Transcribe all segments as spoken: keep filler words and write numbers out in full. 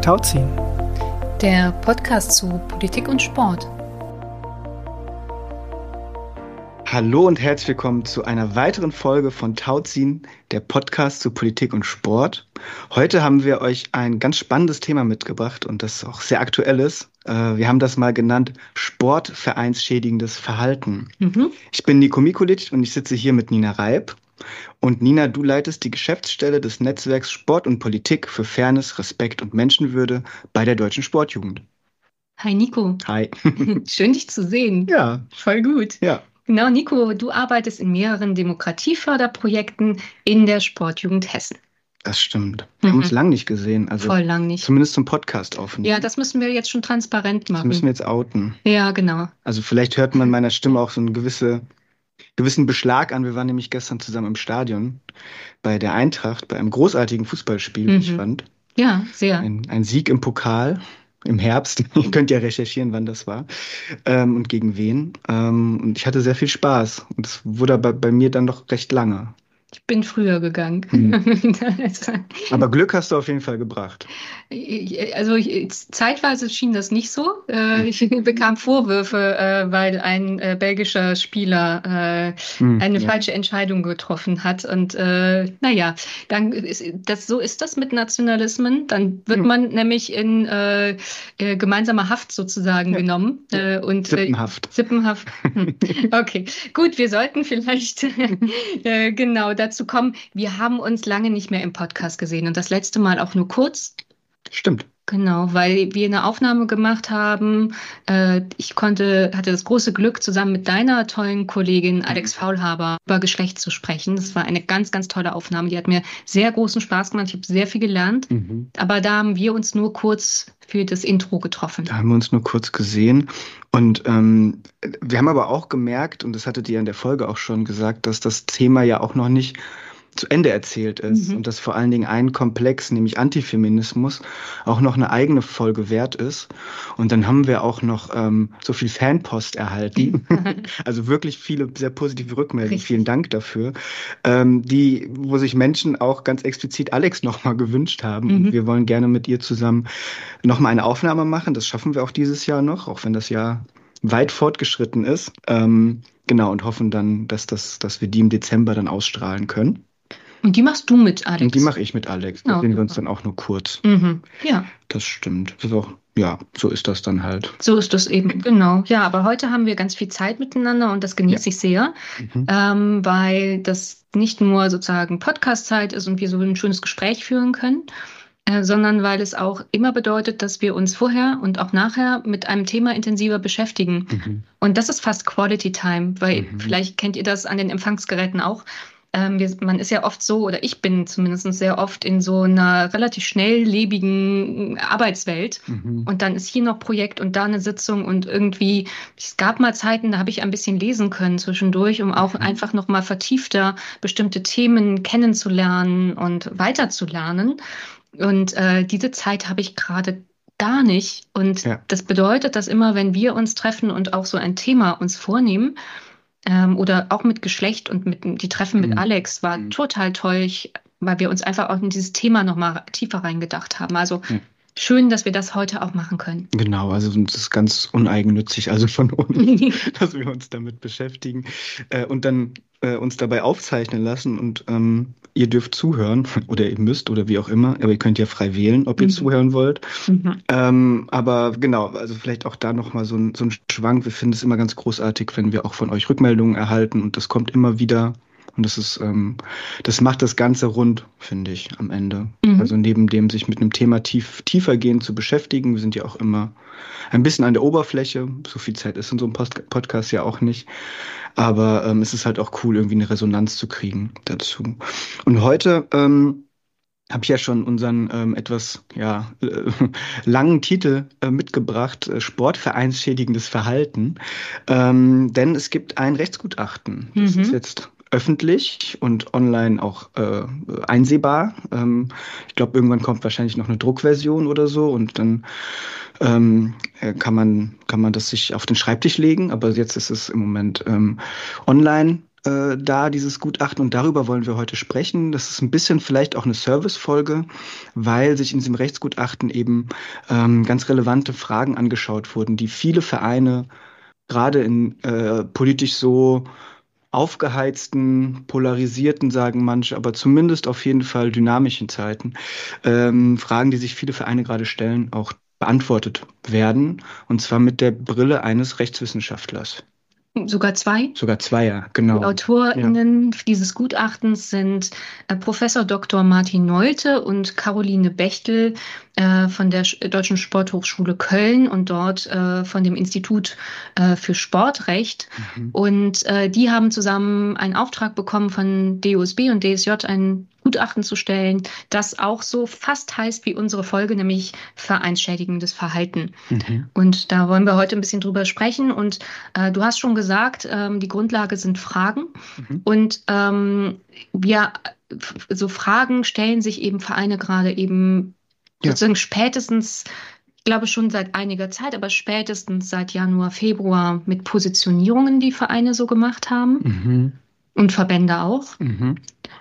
Tauziehen, der Podcast zu Politik und Sport. Hallo und herzlich willkommen zu einer weiteren Folge von Tauziehen, der Podcast zu Politik und Sport. Heute haben wir euch ein ganz spannendes Thema mitgebracht und das auch sehr aktuell ist. Wir haben das mal genannt Sportvereinsschädigendes Verhalten. Mhm. Ich bin Nico Mikulic und ich sitze hier mit Nina Reib. Und Nina, du leitest die Geschäftsstelle des Netzwerks Sport und Politik für Fairness, Respekt und Menschenwürde bei der Deutschen Sportjugend. Hi Nico. Hi. Schön, dich zu sehen. Ja. Voll gut. Ja. Genau, Nico, du arbeitest in mehreren Demokratieförderprojekten in der Sportjugend Hessen. Das stimmt. Wir mhm. haben uns lang nicht gesehen. Also Voll lang nicht. Zumindest zum Podcast aufnehmen. Ja, das müssen wir jetzt schon transparent machen. Das müssen wir jetzt outen. Ja, genau. Also vielleicht hört man meiner Stimme auch so einen gewisse, gewissen Beschlag an. Wir waren nämlich gestern zusammen im Stadion bei der Eintracht, bei einem großartigen Fußballspiel, mhm. wie ich fand. Ja, sehr. Ein, ein Sieg im Pokal. Im Herbst. Ihr könnt ja recherchieren, wann das war ähm, und gegen wen. Ähm, und ich hatte sehr viel Spaß. Und es wurde bei, bei mir dann doch recht lange. Ich bin früher gegangen. Hm. Aber Glück hast du auf jeden Fall gebracht. Also ich, zeitweise schien das nicht so. Ich bekam Vorwürfe, weil ein belgischer Spieler hm, eine ja. falsche Entscheidung getroffen hat. Und äh, naja, dann ist das, so ist das mit Nationalismen. Dann wird hm. man nämlich in äh, gemeinsamer Haft sozusagen ja. genommen. Äh, und, Sippenhaft. Äh, Sippenhaft. Okay, gut, wir sollten vielleicht äh, genau dazu kommen. Wir haben uns lange nicht mehr im Podcast gesehen und das letzte Mal auch nur kurz. Stimmt. Genau, weil wir eine Aufnahme gemacht haben. Äh, ich konnte, hatte das große Glück, zusammen mit deiner tollen Kollegin Alex Faulhaber über Geschlecht zu sprechen. Das war eine ganz, ganz tolle Aufnahme. Die hat mir sehr großen Spaß gemacht. Ich habe sehr viel gelernt. Mhm. Aber da haben wir uns nur kurz für das Intro getroffen. Da haben wir uns nur kurz gesehen. Und ähm, wir haben aber auch gemerkt, und das hattet ihr in der Folge auch schon gesagt, dass das Thema ja auch noch nicht zu Ende erzählt ist mhm. und dass vor allen Dingen ein Komplex, nämlich Antifeminismus, auch noch eine eigene Folge wert ist. Und dann haben wir auch noch ähm, so viel Fanpost erhalten, also wirklich viele sehr positive Rückmeldungen. Richtig. Vielen Dank dafür, ähm, die, wo sich Menschen auch ganz explizit Alex nochmal gewünscht haben. Mhm. Und wir wollen gerne mit ihr zusammen nochmal eine Aufnahme machen. Das schaffen wir auch dieses Jahr noch, auch wenn das Jahr weit fortgeschritten ist. Ähm, genau, und hoffen dann, dass, das, dass wir die im Dezember dann ausstrahlen können. Und die machst du mit Alex? Und die mache ich mit Alex. Da oh, sehen wir uns dann auch nur kurz. Mhm. Ja. Das stimmt. Das ist auch, ja, so ist das dann halt. So ist das eben, genau. Ja, aber heute haben wir ganz viel Zeit miteinander und das genieße ja. ich sehr, mhm. ähm, weil das nicht nur sozusagen Podcast-Zeit ist und wir so ein schönes Gespräch führen können, äh, sondern weil es auch immer bedeutet, dass wir uns vorher und auch nachher mit einem Thema intensiver beschäftigen. Mhm. Und das ist fast Quality Time, weil mhm. vielleicht kennt ihr das an den Empfangsgeräten auch. Ähm, wir, man ist ja oft so, oder ich bin zumindest sehr oft in so einer relativ schnelllebigen Arbeitswelt. Mhm. Und dann ist hier noch Projekt und da eine Sitzung und irgendwie, es gab mal Zeiten, da habe ich ein bisschen lesen können zwischendurch, um auch mhm. einfach nochmal vertiefter bestimmte Themen kennenzulernen und weiterzulernen. Und äh, diese Zeit habe ich gerade gar nicht. Und ja. das bedeutet, dass immer, wenn wir uns treffen und auch so ein Thema uns vornehmen, Ähm, oder auch mit Geschlecht und mit die Treffen mit mhm. Alex war mhm. total toll, ich, weil wir uns einfach auch in dieses Thema nochmal tiefer reingedacht haben. Also ja. schön, dass wir das heute auch machen können. Genau, also das ist ganz uneigennützig, also von uns, dass wir uns damit beschäftigen äh, und dann äh, uns dabei aufzeichnen lassen und ähm, ihr dürft zuhören oder ihr müsst oder wie auch immer, aber ihr könnt ja frei wählen, ob ihr mhm. zuhören wollt. Mhm. Ähm, aber genau, also vielleicht auch da nochmal so ein, so ein Schwank. Wir finden es immer ganz großartig, wenn wir auch von euch Rückmeldungen erhalten und das kommt immer wieder. Und das ist, ähm, das macht das Ganze rund, finde ich, am Ende. Mhm. Also neben dem, sich mit einem Thema tief, tiefergehend zu beschäftigen, wir sind ja auch immer ein bisschen an der Oberfläche. So viel Zeit ist in so einem Post- Podcast ja auch nicht. Aber ähm, es ist halt auch cool, irgendwie eine Resonanz zu kriegen dazu. Und heute ähm, habe ich ja schon unseren ähm, etwas ja äh, langen Titel äh, mitgebracht, äh, Sportvereinsschädigendes Verhalten. Ähm, denn es gibt ein Rechtsgutachten. Das mhm. ist jetzt öffentlich und online auch äh, einsehbar. Ähm, ich glaube, irgendwann kommt wahrscheinlich noch eine Druckversion oder so und dann ähm, kann man kann man das sich auf den Schreibtisch legen. Aber jetzt ist es im Moment ähm, online äh, da, dieses Gutachten, und darüber wollen wir heute sprechen. Das ist ein bisschen vielleicht auch eine Servicefolge, weil sich in diesem Rechtsgutachten eben ähm, ganz relevante Fragen angeschaut wurden, die viele Vereine gerade in äh, politisch so aufgeheizten, polarisierten, sagen manche, aber zumindest auf jeden Fall dynamischen Zeiten, ähm, Fragen, die sich viele Vereine gerade stellen, auch beantwortet werden, und zwar mit der Brille eines Rechtswissenschaftlers. Sogar zwei. Sogar Zweier, Die genau. Ja. AutorInnen dieses Gutachtens sind äh, Professor Doktor Martin Nolte und Caroline Bechtel äh, von der Sch- Deutschen Sporthochschule Köln und dort äh, von dem Institut äh, für Sportrecht. Mhm. Und äh, die haben zusammen einen Auftrag bekommen von D O S B und D S J, ein Gutachten zu stellen, das auch so fast heißt wie unsere Folge, nämlich vereinsschädigendes Verhalten. Mhm. Und da wollen wir heute ein bisschen drüber sprechen. Und äh, du hast schon gesagt, ähm, die Grundlage sind Fragen. Mhm. Und ähm, wir, so Fragen stellen sich eben Vereine gerade eben Ja. sozusagen spätestens, ich glaube schon seit einiger Zeit, aber spätestens seit Januar, Februar mit Positionierungen, die Vereine so gemacht haben. Mhm. Und Verbände auch. Mhm.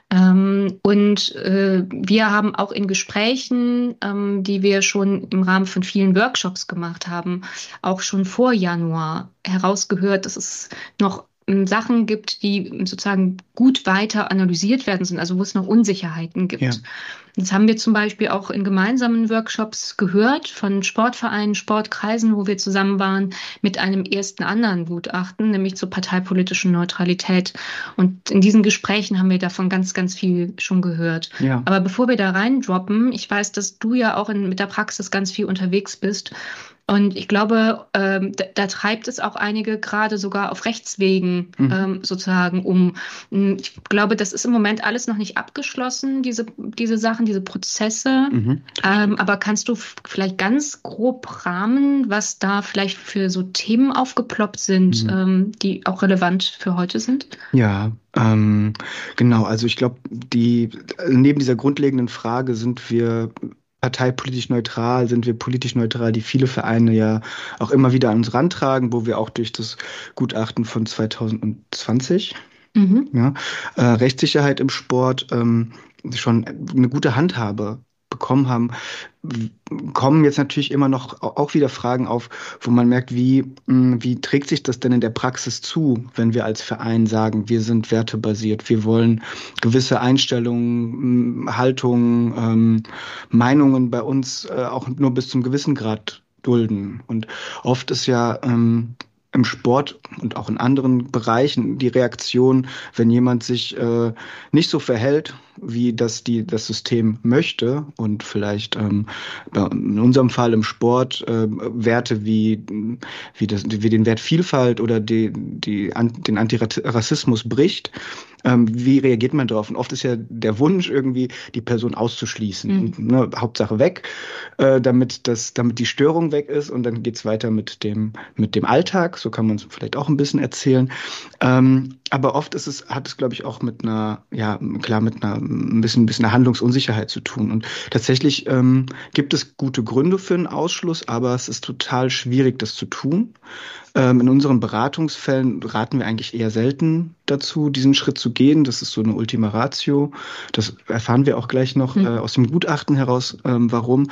Ähm, und äh, wir haben auch in Gesprächen, ähm, die wir schon im Rahmen von vielen Workshops gemacht haben, auch schon vor Januar herausgehört, dass es noch ähm, Sachen gibt, die sozusagen gut weiter analysiert werden sind, also wo es noch Unsicherheiten gibt. Ja. Das haben wir zum Beispiel auch in gemeinsamen Workshops gehört von Sportvereinen, Sportkreisen, wo wir zusammen waren, mit einem ersten anderen Gutachten, nämlich zur parteipolitischen Neutralität. Und in diesen Gesprächen haben wir davon ganz, ganz viel schon gehört. Ja. Aber bevor wir da reindroppen, ich weiß, dass du ja auch in, mit der Praxis ganz viel unterwegs bist. Und ich glaube, ähm, da, da treibt es auch einige gerade sogar auf Rechtswegen Mhm. ähm, sozusagen um. Ich glaube, das ist im Moment alles noch nicht abgeschlossen, diese, diese Sachen, diese Prozesse. Mhm. Ähm, aber kannst du f- vielleicht ganz grob rahmen, was da vielleicht für so Themen aufgeploppt sind, Mhm. ähm, die auch relevant für heute sind? Ja, ähm, genau. Also ich glaube, die neben dieser grundlegenden Frage, sind wir parteipolitisch neutral, sind wir politisch neutral, die viele Vereine ja auch immer wieder an uns rantragen, wo wir auch durch das Gutachten von zwanzig zwanzig, Mhm. ja, äh, Rechtssicherheit im Sport, ähm, schon eine gute Handhabe bekommen haben, w- kommen jetzt natürlich immer noch au- auch wieder Fragen auf, wo man merkt, wie, mh, wie trägt sich das denn in der Praxis zu, wenn wir als Verein sagen, wir sind wertebasiert, wir wollen gewisse Einstellungen, mh, Haltungen, ähm, Meinungen bei uns äh, auch nur bis zum gewissen Grad dulden. Und oft ist ja ähm, im Sport und auch in anderen Bereichen die Reaktion, wenn jemand sich äh, nicht so verhält, wie das die, das System möchte, und vielleicht ähm, bei- in unserem Fall im Sport äh, Werte wie, wie, das, wie den Wert Vielfalt oder die, die, an, den Antirassismus bricht, ähm, wie reagiert man darauf? Und oft ist ja der Wunsch, irgendwie die Person auszuschließen. Mhm. Und, ne, Hauptsache weg, äh, damit, das, damit die Störung weg ist, und dann geht's weiter mit dem, mit dem Alltag. So kann man es vielleicht auch ein bisschen erzählen. Ähm, aber oft ist es, hat es, glaube ich, auch mit einer, ja, klar, mit einer ein bisschen, ein bisschen einer Handlungsunsicherheit zu tun. Und tatsächlich ähm, gibt es gute Gründe für einen Ausschluss, aber es ist total schwierig, das zu tun. Ähm, in unseren Beratungsfällen raten wir eigentlich eher selten dazu, diesen Schritt zu gehen. Das ist so eine Ultima Ratio. Das erfahren wir auch gleich noch Mhm. äh, aus dem Gutachten heraus, ähm, warum.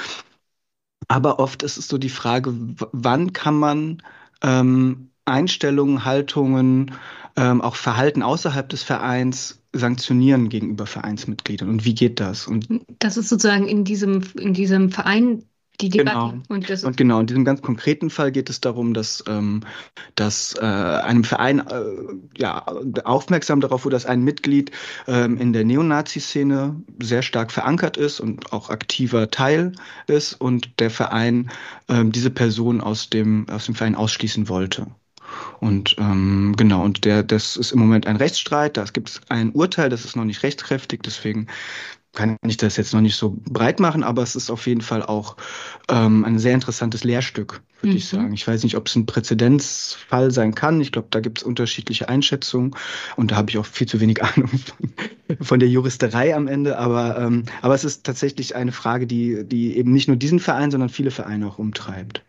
Aber oft ist es so die Frage, w- wann kann man ähm, Einstellungen, Haltungen, ähm, auch Verhalten außerhalb des Vereins sanktionieren gegenüber Vereinsmitgliedern, und wie geht das? Und Das ist sozusagen in diesem, in diesem Verein die genau. Debatte. Und das Und genau, in diesem ganz konkreten Fall geht es darum, dass, ähm, dass äh, einem Verein äh, ja, aufmerksam darauf wurde, dass ein Mitglied ähm, in der Neonazi-Szene sehr stark verankert ist und auch aktiver Teil ist, und der Verein ähm, diese Person aus dem, aus dem Verein ausschließen wollte. Und ähm, genau, und der, das ist im Moment ein Rechtsstreit, da gibt es ein Urteil, das ist noch nicht rechtskräftig, deswegen kann ich das jetzt noch nicht so breit machen, aber es ist auf jeden Fall auch ähm, ein sehr interessantes Lehrstück, würde ich Mhm. sagen. Ich weiß nicht, ob es ein Präzedenzfall sein kann. Ich glaube, da gibt es unterschiedliche Einschätzungen, und da habe ich auch viel zu wenig Ahnung von, von der Juristerei am Ende. Aber, ähm, aber es ist tatsächlich eine Frage, die, die eben nicht nur diesen Verein, sondern viele Vereine auch umtreibt. Ja.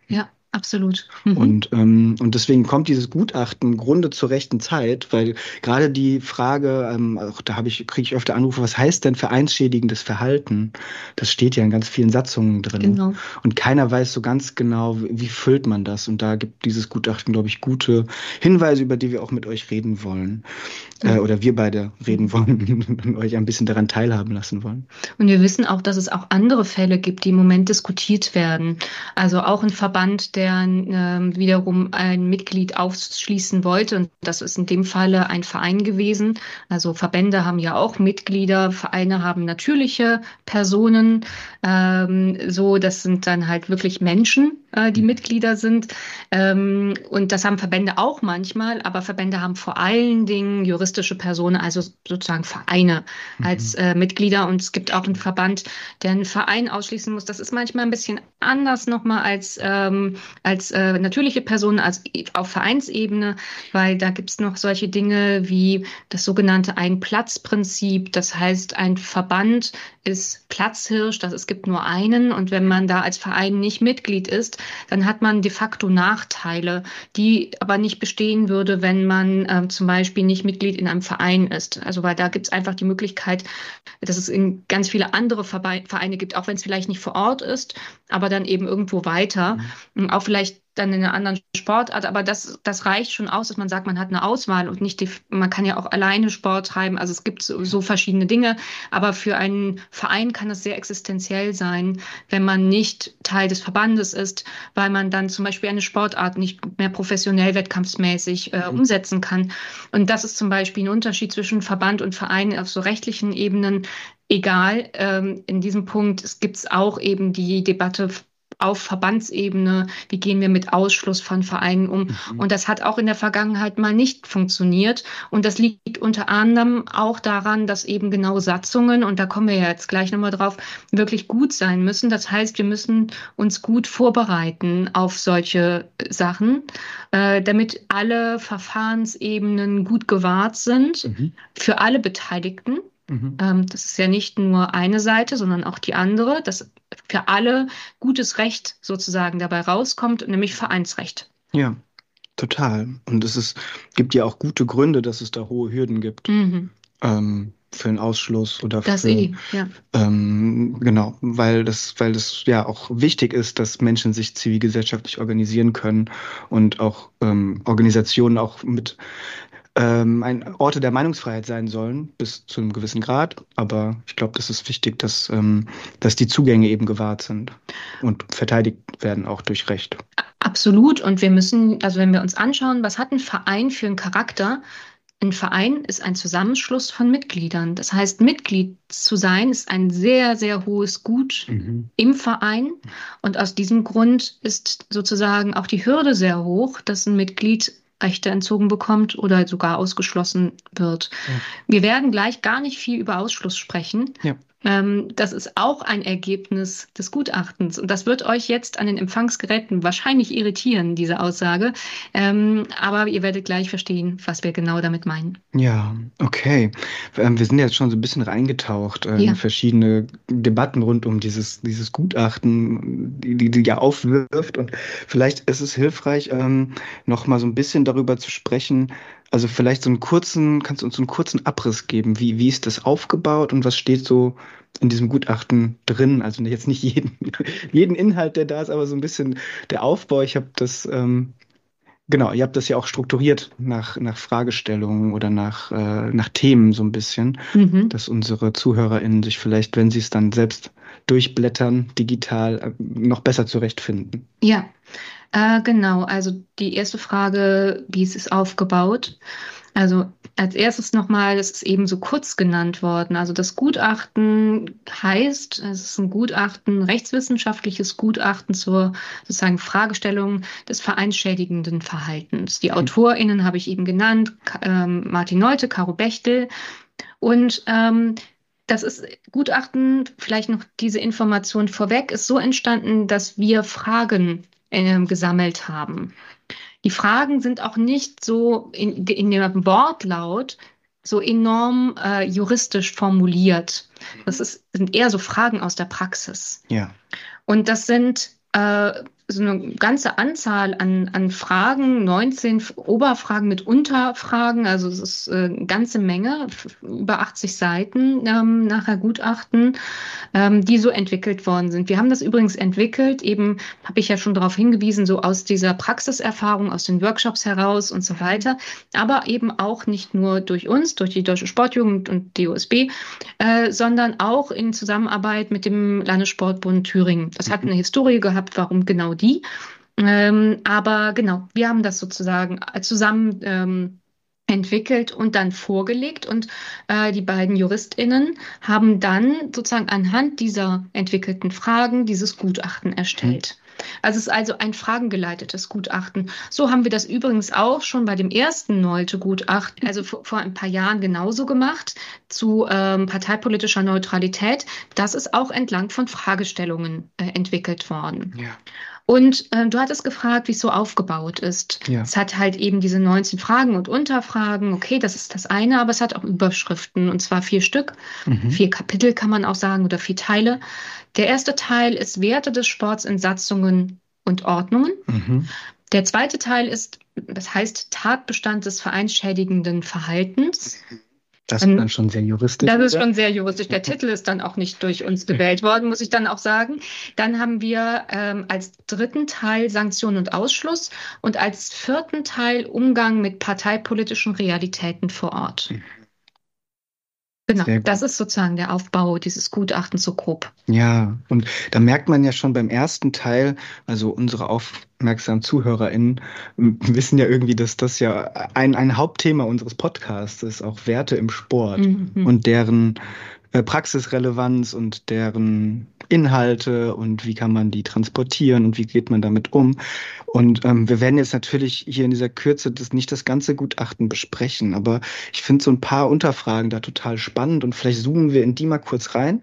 absolut. Mhm. Und, ähm, und deswegen kommt dieses Gutachten im Grunde zur rechten Zeit, weil gerade die Frage, ähm, auch da habe ich, kriege ich öfter Anrufe, was heißt denn vereinsschädigendes Verhalten? Das steht ja in ganz vielen Satzungen drin. Genau. Und keiner weiß so ganz genau, wie, wie füllt man das. Und da gibt dieses Gutachten, glaube ich, gute Hinweise, über die wir auch mit euch reden wollen. Äh, oder wir beide reden wollen und euch ein bisschen daran teilhaben lassen wollen. Und wir wissen auch, dass es auch andere Fälle gibt, die im Moment diskutiert werden. Also auch ein Verband, der äh, wiederum ein Mitglied ausschließen wollte. Und das ist in dem Falle ein Verein gewesen. Also Verbände haben ja auch Mitglieder, Vereine haben natürliche Personen. Ähm, so, das sind dann halt wirklich Menschen, äh, die Mitglieder sind. Ähm, und das haben Verbände auch manchmal, aber Verbände haben vor allen Dingen juristische Personen, also sozusagen Vereine als äh, Mitglieder. Und es gibt auch einen Verband, der einen Verein ausschließen muss. Das ist manchmal ein bisschen anders nochmal als, ähm, als äh, natürliche Personen, als auf Vereinsebene, weil da gibt es noch solche Dinge wie das sogenannte Ein-Platz-Prinzip. Das heißt, ein Verband ist Platzhirsch, das es gibt nur einen. Und wenn man da als Verein nicht Mitglied ist, dann hat man de facto Nachteile, die aber nicht bestehen würde, wenn man äh, zum Beispiel nicht Mitglied in einem Verein ist. Also weil da gibt es einfach die Möglichkeit, dass es in ganz viele andere Vereine gibt, auch wenn es vielleicht nicht vor Ort ist, aber dann eben irgendwo weiter, mhm. auch vielleicht dann in einer anderen Sportart, aber das, das reicht schon aus, dass man sagt, man hat eine Auswahl und nicht die, man kann ja auch alleine Sport treiben, also es gibt so, so verschiedene Dinge, aber für einen Verein kann es sehr existenziell sein, wenn man nicht Teil des Verbandes ist, weil man dann zum Beispiel eine Sportart nicht mehr professionell wettkampfsmäßig äh, umsetzen kann. Und das ist zum Beispiel ein Unterschied zwischen Verband und Verein auf so rechtlichen Ebenen. Egal, ähm, in diesem Punkt gibt es auch eben die Debatte auf Verbandsebene, wie gehen wir mit Ausschluss von Vereinen um. Mhm. Und das hat auch in der Vergangenheit mal nicht funktioniert. Und das liegt unter anderem auch daran, dass eben genau Satzungen, und da kommen wir ja jetzt gleich nochmal drauf, wirklich gut sein müssen. Das heißt, wir müssen uns gut vorbereiten auf solche Sachen, äh, damit alle Verfahrensebenen gut gewahrt sind, mhm. für alle Beteiligten. Mhm. Ähm, das ist ja nicht nur eine Seite, sondern auch die andere, dass für alle gutes Recht sozusagen dabei rauskommt, nämlich Vereinsrecht. Ja, total. Und es ist, gibt ja auch gute Gründe, dass es da hohe Hürden gibt. Mhm. Ähm, für einen Ausschluss oder das für, eh, ja. ähm, genau, weil das, weil das ja auch wichtig ist, dass Menschen sich zivilgesellschaftlich organisieren können und auch ähm, Organisationen auch mit ähm, ein Orte der Meinungsfreiheit sein sollen, bis zu einem gewissen Grad. Aber ich glaube, das ist wichtig, dass, ähm, dass die Zugänge eben gewahrt sind und verteidigt werden auch durch Recht. Absolut. Und wir müssen, also wenn wir uns anschauen, was hat ein Verein für einen Charakter? Ein Verein ist ein Zusammenschluss von Mitgliedern. Das heißt, Mitglied zu sein ist ein sehr, sehr hohes Gut mhm. im Verein. Und aus diesem Grund ist sozusagen auch die Hürde sehr hoch, dass ein Mitglied Rechte entzogen bekommt oder sogar ausgeschlossen wird. Ja. Wir werden gleich gar nicht viel über Ausschluss sprechen. Ja. Ähm, das ist auch ein Ergebnis des Gutachtens. Und das wird euch jetzt an den Empfangsgeräten wahrscheinlich irritieren, diese Aussage. Ähm, aber ihr werdet gleich verstehen, was wir genau damit meinen. Ja, okay. Ähm, wir sind jetzt schon so ein bisschen reingetaucht äh, ja. in verschiedene Debatten rund um dieses, dieses Gutachten, die, die, die ja aufwirft. Und vielleicht ist es hilfreich, ähm, noch mal so ein bisschen darüber zu sprechen. Also vielleicht so einen kurzen, kannst du uns so einen kurzen Abriss geben? Wie, wie ist das aufgebaut und was steht so in diesem Gutachten drin? Also jetzt nicht jeden, jeden Inhalt, der da ist, aber so ein bisschen der Aufbau. Ich habe das, ähm, genau, ihr habt das ja auch strukturiert nach, nach Fragestellungen oder nach, äh, nach Themen so ein bisschen, mhm. dass unsere ZuhörerInnen sich vielleicht, wenn sie es dann selbst durchblättern, digital noch besser zurechtfinden. Ja. Äh, genau, also die erste Frage, wie ist es aufgebaut? Also als erstes nochmal, das ist eben so kurz genannt worden. Also das Gutachten heißt, es ist ein Gutachten, rechtswissenschaftliches Gutachten zur sozusagen Fragestellung des vereinsschädigenden Verhaltens. Die AutorInnen habe ich eben genannt, ähm, Martin Neute, Caro Bechtel. Und ähm, das ist Gutachten, vielleicht noch diese Information vorweg, ist so entstanden, dass wir Fragen äh, gesammelt haben. Die Fragen sind auch nicht so in, in dem Wortlaut so enorm äh, juristisch formuliert. Das ist, sind eher so Fragen aus der Praxis. Ja. Und das sind äh, so eine ganze Anzahl an, an Fragen, neunzehn Oberfragen mit Unterfragen, also es ist äh, eine ganze Menge, über achtzig Seiten ähm, nachher Gutachten, ähm, die so entwickelt worden sind. Wir haben das übrigens entwickelt, eben habe ich ja schon darauf hingewiesen, so aus dieser Praxiserfahrung, aus den Workshops heraus und so weiter, aber eben auch nicht nur durch uns, durch die Deutsche Sportjugend und die D O S B, äh, sondern auch in Zusammenarbeit mit dem Landessportbund Thüringen. Das hat eine Historie gehabt, warum genau die. Ähm, aber genau, wir haben das sozusagen zusammen ähm, entwickelt und dann vorgelegt und äh, die beiden JuristInnen haben dann sozusagen anhand dieser entwickelten Fragen dieses Gutachten erstellt. Also es ist also ein fragengeleitetes Gutachten. So haben wir das übrigens auch schon bei dem ersten Nolte-Gutachten, also vor, vor ein paar Jahren genauso gemacht, zu ähm, parteipolitischer Neutralität. Das ist auch entlang von Fragestellungen äh, entwickelt worden. Ja. Und äh, du hattest gefragt, wie es so aufgebaut ist. Ja. Es hat halt eben diese neunzehn Fragen und Unterfragen. Okay, das ist das eine, aber es hat auch Überschriften, und zwar vier Stück. Mhm. Vier Kapitel kann man auch sagen oder vier Teile. Der erste Teil ist Werte des Sports in Satzungen und Ordnungen. Mhm. Der zweite Teil ist, das heißt Tatbestand des vereinsschädigenden Verhaltens. Das ist dann schon sehr juristisch. Das ist schon sehr juristisch. Der Titel ist dann auch nicht durch uns gewählt worden, muss ich dann auch sagen. Dann haben wir ähm, als dritten Teil Sanktionen und Ausschluss und als vierten Teil Umgang mit parteipolitischen Realitäten vor Ort. Genau, das ist sozusagen der Aufbau dieses Gutachtens so grob. Ja, und da merkt man ja schon beim ersten Teil, also unsere aufmerksamen ZuhörerInnen wissen ja irgendwie, dass das ja ein, ein Hauptthema unseres Podcasts ist, auch Werte im Sport mhm. und deren äh, Praxisrelevanz und deren Inhalte und wie kann man die transportieren und wie geht man damit um. Und ähm, wir werden jetzt natürlich hier in dieser Kürze das nicht das ganze Gutachten besprechen, aber ich finde so ein paar Unterfragen da total spannend und vielleicht zoomen wir in die mal kurz rein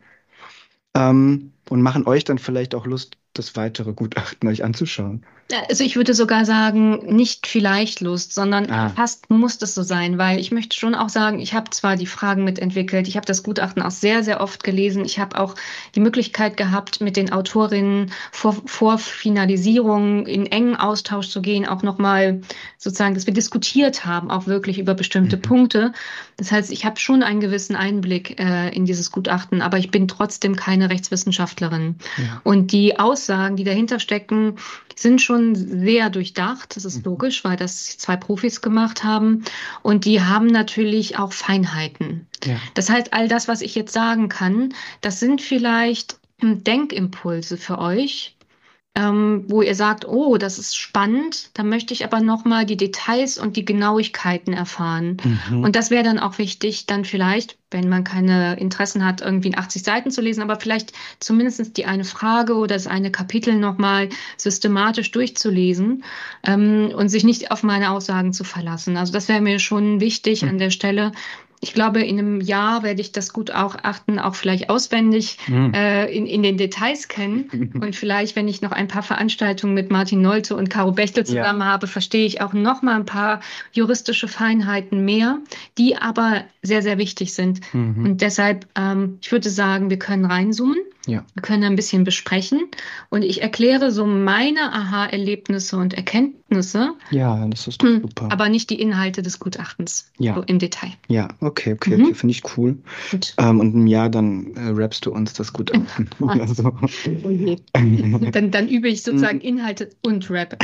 ähm, und machen euch dann vielleicht auch Lust, das weitere Gutachten euch anzuschauen. Also ich würde sogar sagen, nicht vielleicht Lust, sondern ah. fast muss es so sein, weil ich möchte schon auch sagen, ich habe zwar die Fragen mitentwickelt, ich habe das Gutachten auch sehr, sehr oft gelesen, ich habe auch die Möglichkeit gehabt, mit den Autorinnen vor, vor Finalisierung in engen Austausch zu gehen, auch nochmal sozusagen, dass wir diskutiert haben, auch wirklich über bestimmte mhm. Punkte. Das heißt, ich habe schon einen gewissen Einblick äh, in dieses Gutachten, aber ich bin trotzdem keine Rechtswissenschaftlerin. Ja. Und die Aussagen, die dahinter stecken, sind schon sehr durchdacht. Das ist logisch, weil das zwei Profis gemacht haben. Und die haben natürlich auch Feinheiten. Ja. Das heißt, all das, was ich jetzt sagen kann, das sind vielleicht Denkimpulse für euch, ähm, wo ihr sagt, oh, das ist spannend, da möchte ich aber nochmal die Details und die Genauigkeiten erfahren. Mhm. Und das wäre dann auch wichtig, dann vielleicht, wenn man keine Interessen hat, irgendwie in achtzig Seiten zu lesen, aber vielleicht zumindest die eine Frage oder das eine Kapitel nochmal systematisch durchzulesen ähm, und sich nicht auf meine Aussagen zu verlassen. Also das wäre mir schon wichtig mhm. an der Stelle. Ich glaube, in einem Jahr werde ich das Gutachten auch vielleicht auswendig mhm. äh, in, in den Details kennen. Und vielleicht, wenn ich noch ein paar Veranstaltungen mit Martin Nolte und Caro Bechtel zusammen ja. habe, verstehe ich auch noch mal ein paar juristische Feinheiten mehr, die aber sehr, sehr wichtig sind. Mhm. Und deshalb, ähm, ich würde sagen, wir können reinzoomen. Ja. Wir können ein bisschen besprechen und ich erkläre so meine Aha-Erlebnisse und Erkenntnisse. Ja, das ist doch super. Aber nicht die Inhalte des Gutachtens ja. so im Detail. Ja, okay, okay, mhm. okay finde ich cool. Gut. Ähm, und im Jahr dann äh, rappst du uns das Gutachten. also. okay. dann, dann übe ich sozusagen Inhalte und Rap.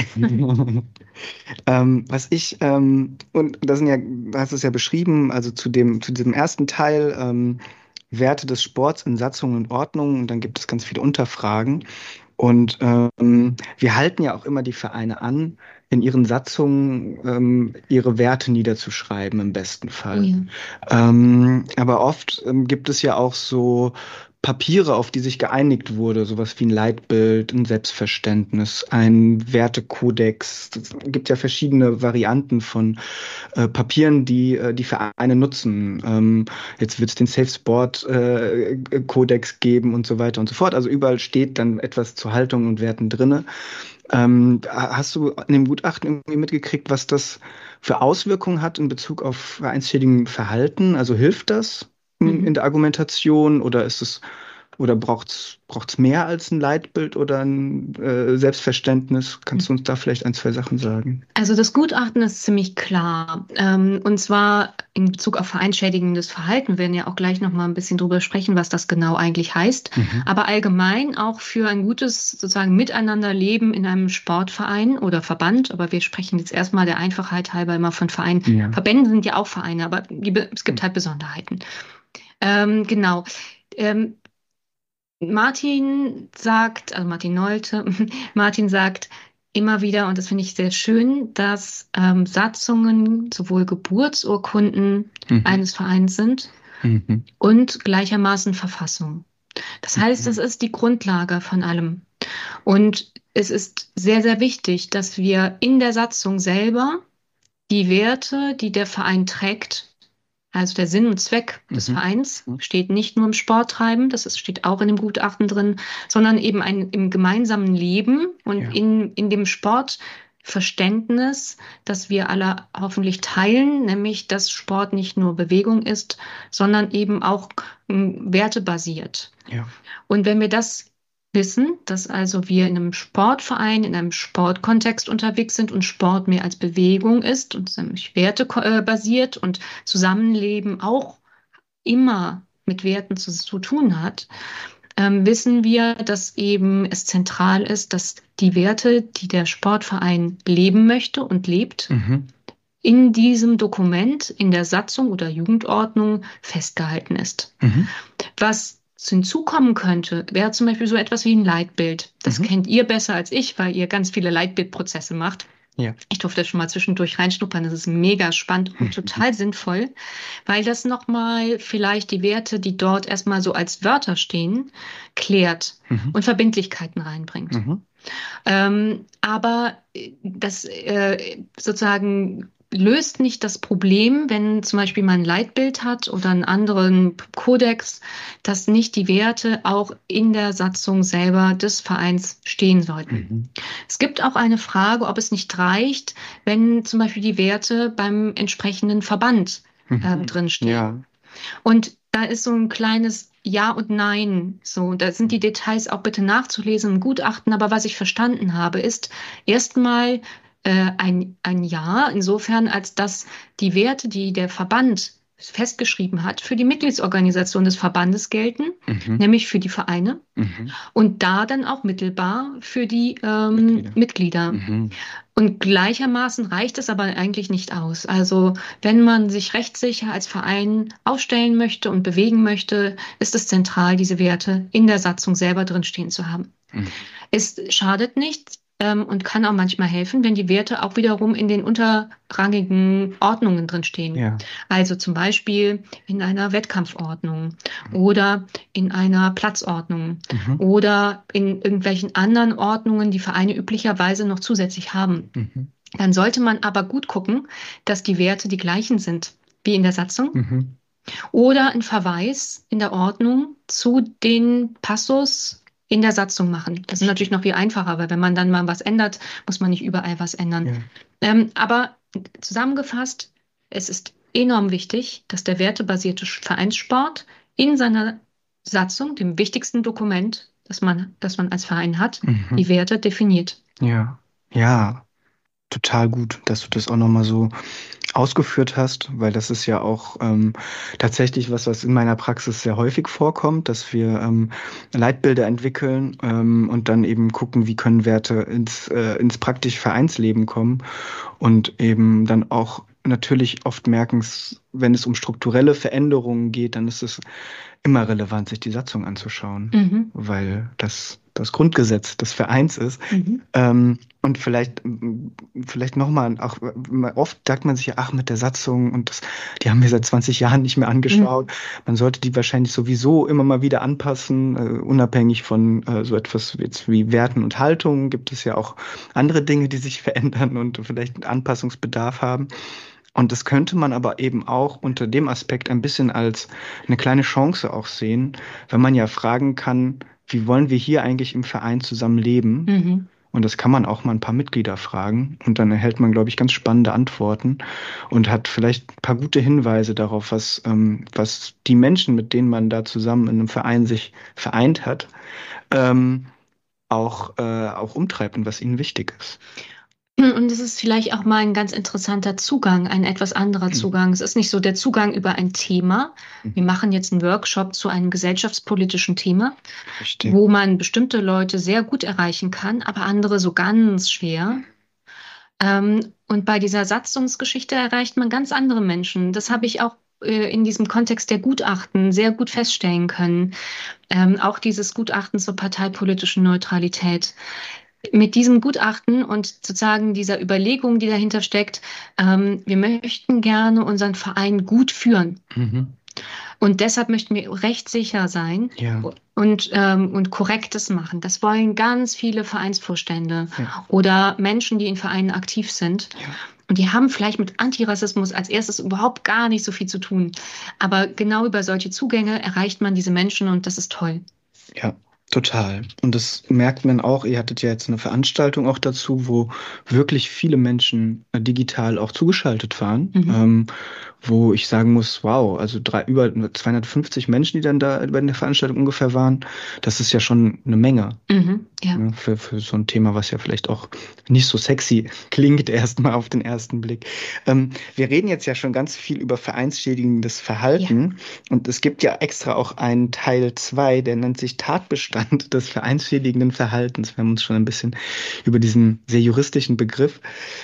ähm, was ich, ähm, und das sind ja, du hast es ja beschrieben, also zu dem, zu diesem ersten Teil, ähm, Werte des Sports in Satzungen und Ordnungen und dann gibt es ganz viele Unterfragen und ähm, wir halten ja auch immer die Vereine an, in ihren Satzungen ähm, ihre Werte niederzuschreiben im besten Fall. Ja. Ähm, aber oft ähm, gibt es ja auch so Papiere, auf die sich geeinigt wurde, sowas wie ein Leitbild, ein Selbstverständnis, ein Wertekodex. Es gibt ja verschiedene Varianten von äh, Papieren, die äh, die Vereine nutzen. Ähm, jetzt wird es den Safe Sport äh, Kodex geben und so weiter und so fort. Also überall steht dann etwas zu Haltung und Werten drinne. Ähm, hast du in dem Gutachten irgendwie mitgekriegt, was das für Auswirkungen hat in Bezug auf vereinsschädigendes Verhalten? Also hilft das in der Argumentation oder ist es Oder braucht's braucht's mehr als ein Leitbild oder ein äh, Selbstverständnis? Kannst du uns da vielleicht ein, zwei Sachen sagen? Also das Gutachten ist ziemlich klar. Ähm, und zwar in Bezug auf vereinschädigendes Verhalten. Wir werden ja auch gleich noch mal ein bisschen drüber sprechen, was das genau eigentlich heißt. Mhm. Aber allgemein auch für ein gutes sozusagen Miteinanderleben in einem Sportverein oder Verband. Aber wir sprechen jetzt erstmal der Einfachheit halber immer von Vereinen. Ja. Verbände sind ja auch Vereine, aber die, es gibt halt Besonderheiten. Ähm, genau. Ähm, Martin sagt, also Martin Nolte, Martin sagt immer wieder, und das finde ich sehr schön, dass ähm, Satzungen sowohl Geburtsurkunden Mhm. eines Vereins sind Mhm. und gleichermaßen Verfassung. Das heißt, Mhm. das ist die Grundlage von allem. Und es ist sehr, sehr wichtig, dass wir in der Satzung selber die Werte, die der Verein trägt, also der Sinn und Zweck des Mhm. Vereins steht nicht nur im Sporttreiben, das ist, steht auch in dem Gutachten drin, sondern eben ein, im gemeinsamen Leben und Ja. in, in dem Sportverständnis, das wir alle hoffentlich teilen, nämlich dass Sport nicht nur Bewegung ist, sondern eben auch ähm, wertebasiert. Ja. Und wenn wir das wissen, dass also wir in einem Sportverein, in einem Sportkontext unterwegs sind und Sport mehr als Bewegung ist und nämlich wertebasiert und Zusammenleben auch immer mit Werten zu, zu tun hat, ähm, wissen wir, dass eben es zentral ist, dass die Werte, die der Sportverein leben möchte und lebt, Mhm. in diesem Dokument, in der Satzung oder Jugendordnung festgehalten ist. Mhm. Was hinzukommen könnte, wäre zum Beispiel so etwas wie ein Leitbild. Das Mhm. kennt ihr besser als ich, weil ihr ganz viele Leitbildprozesse macht. Ja. Ich durfte schon mal zwischendurch reinschnuppern. Das ist mega spannend und total sinnvoll, weil das nochmal vielleicht die Werte, die dort erstmal so als Wörter stehen, klärt Mhm. und Verbindlichkeiten reinbringt. Mhm. Ähm, aber das äh, sozusagen löst nicht das Problem, wenn zum Beispiel man ein Leitbild hat oder einen anderen Kodex, dass nicht die Werte auch in der Satzung selber des Vereins stehen sollten. Mhm. Es gibt auch eine Frage, ob es nicht reicht, wenn zum Beispiel die Werte beim entsprechenden Verband ähm, Mhm. drinstehen. Ja. Und da ist so ein kleines Ja und Nein. So, da sind die Details auch bitte nachzulesen im Gutachten. Aber was ich verstanden habe, ist erstmal äh, ein, ein Ja, insofern, als dass die Werte, die der Verband festgeschrieben hat, für die Mitgliedsorganisation des Verbandes gelten, Mhm. nämlich für die Vereine Mhm. und da dann auch mittelbar für die ähm, Mitglieder. Mitglieder. Mhm. Und gleichermaßen reicht es aber eigentlich nicht aus. Also wenn man sich rechtssicher als Verein aufstellen möchte und bewegen möchte, ist es zentral, diese Werte in der Satzung selber drinstehen zu haben. Mhm. Es schadet nicht ähm, und kann auch manchmal helfen, wenn die Werte auch wiederum in den unterrangigen Ordnungen drinstehen. Ja. Also zum Beispiel in einer Wettkampfordnung oder in einer Platzordnung Mhm. oder in irgendwelchen anderen Ordnungen, die Vereine üblicherweise noch zusätzlich haben. Mhm. Dann sollte man aber gut gucken, dass die Werte die gleichen sind wie in der Satzung Mhm. oder ein Verweis in der Ordnung zu den Passus in der Satzung machen. Das ist natürlich noch viel einfacher, weil wenn man dann mal was ändert, muss man nicht überall was ändern. Ja. Ähm, aber zusammengefasst, es ist enorm wichtig, dass der wertebasierte Vereinssport in seiner Satzung, dem wichtigsten Dokument, das man, das man als Verein hat, Mhm. die Werte definiert. Ja. Ja. Total gut, dass du das auch nochmal so ausgeführt hast, weil das ist ja auch ähm, tatsächlich was, was in meiner Praxis sehr häufig vorkommt, dass wir ähm, Leitbilder entwickeln ähm, und dann eben gucken, wie können Werte ins, äh, ins praktische Vereinsleben kommen und eben dann auch natürlich oft merken, es, wenn es um strukturelle Veränderungen geht, dann ist es immer relevant, sich die Satzung anzuschauen, Mhm. weil das das Grundgesetz des Vereins ist. Mhm. Ähm, und vielleicht, vielleicht nochmal, auch oft sagt man sich ja, ach, mit der Satzung und das, die haben wir seit zwanzig Jahren nicht mehr angeschaut. Mhm. Man sollte die wahrscheinlich sowieso immer mal wieder anpassen, äh, unabhängig von äh, so etwas jetzt wie Werten und Haltungen. Gibt es ja auch andere Dinge, die sich verändern und vielleicht Anpassungsbedarf haben. Und das könnte man aber eben auch unter dem Aspekt ein bisschen als eine kleine Chance auch sehen, wenn man ja fragen kann, wie wollen wir hier eigentlich im Verein zusammen leben? Mhm. Und das kann man auch mal ein paar Mitglieder fragen. Und dann erhält man, glaube ich, ganz spannende Antworten und hat vielleicht ein paar gute Hinweise darauf, was, ähm, was die Menschen, mit denen man da zusammen in einem Verein sich vereint hat, ähm, auch, äh, auch umtreibt und was ihnen wichtig ist. Und es ist vielleicht auch mal ein ganz interessanter Zugang, ein etwas anderer Zugang. Es ist nicht so der Zugang über ein Thema. Wir machen jetzt einen Workshop zu einem gesellschaftspolitischen Thema, Richtig. wo man bestimmte Leute sehr gut erreichen kann, aber andere so ganz schwer. Ähm, und bei dieser Satzungsgeschichte erreicht man ganz andere Menschen. Das habe ich auch äh, in diesem Kontext der Gutachten sehr gut feststellen können. Ähm, auch dieses Gutachten zur parteipolitischen Neutralität. Mit diesem Gutachten und sozusagen dieser Überlegung, die dahinter steckt, ähm, wir möchten gerne unseren Verein gut führen. Mhm. Und deshalb möchten wir recht sicher sein Ja. und, ähm, und Korrektes machen. Das wollen ganz viele Vereinsvorstände Ja. oder Menschen, die in Vereinen aktiv sind. Ja. Und die haben vielleicht mit Antirassismus als erstes überhaupt gar nicht so viel zu tun. Aber genau über solche Zugänge erreicht man diese Menschen und das ist toll. Ja, total. Und das merkt man auch, ihr hattet ja jetzt eine Veranstaltung auch dazu, wo wirklich viele Menschen äh, digital auch zugeschaltet waren, Mhm. ähm, wo ich sagen muss, wow, also drei, über zweihundertfünfzig Menschen, die dann da bei der Veranstaltung ungefähr waren, das ist ja schon eine Menge. Mhm, ja. Ne, für, für so ein Thema, was ja vielleicht auch nicht so sexy klingt, erstmal auf den ersten Blick. Ähm, wir reden jetzt ja schon ganz viel über vereinsschädigendes Verhalten und es gibt ja extra auch einen Teil zwei, der nennt sich Tatbestand des vereinsschädigenden Verhaltens. Wir haben uns schon ein bisschen über diesen sehr juristischen Begriff,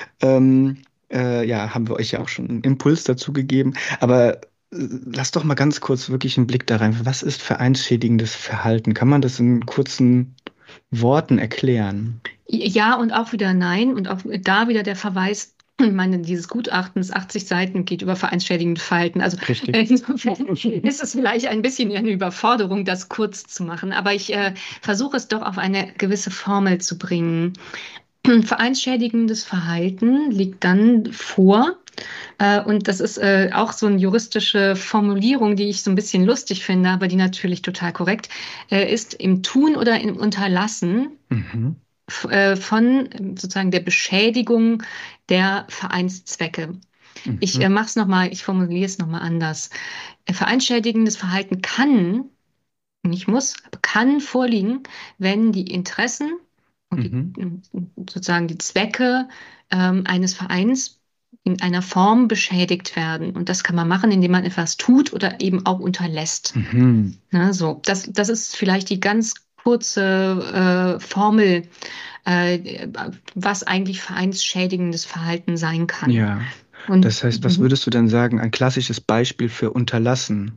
ähm, äh, ja, haben wir euch ja auch schon einen Impuls dazu gegeben, aber äh, lass doch mal ganz kurz wirklich einen Blick da rein. Was ist vereinsschädigendes Verhalten? Kann man das in kurzen Worten erklären? Ja und auch wieder nein. Und auch da wieder der Verweis, ich meine, dieses Gutachten ist achtzig Seiten, geht über vereinsschädigendes Verhalten. Also Richtig. insofern ist es vielleicht ein bisschen eine Überforderung, das kurz zu machen. Aber ich äh, versuche es doch auf eine gewisse Formel zu bringen. Vereinsschädigendes Verhalten liegt dann vor, äh, und das ist äh, auch so eine juristische Formulierung, die ich so ein bisschen lustig finde, aber die natürlich total korrekt äh, ist, im Tun oder im Unterlassen Mhm. f- äh, von ähm, sozusagen der Beschädigung der Vereinszwecke. Mhm. Ich äh, mache es nochmal, ich formuliere es nochmal anders. Äh, Vereinsschädigendes Verhalten kann, nicht muss, aber kann vorliegen, wenn die Interessen und die, Mhm. sozusagen die Zwecke ähm, eines Vereins in einer Form beschädigt werden. Und das kann man machen, indem man etwas tut oder eben auch unterlässt. Mhm. Na, so, das, das ist vielleicht die ganz kurze äh, Formel, äh, was eigentlich vereinsschädigendes Verhalten sein kann. Ja, Und das heißt, was mhm. würdest du denn sagen, ein klassisches Beispiel für Unterlassen?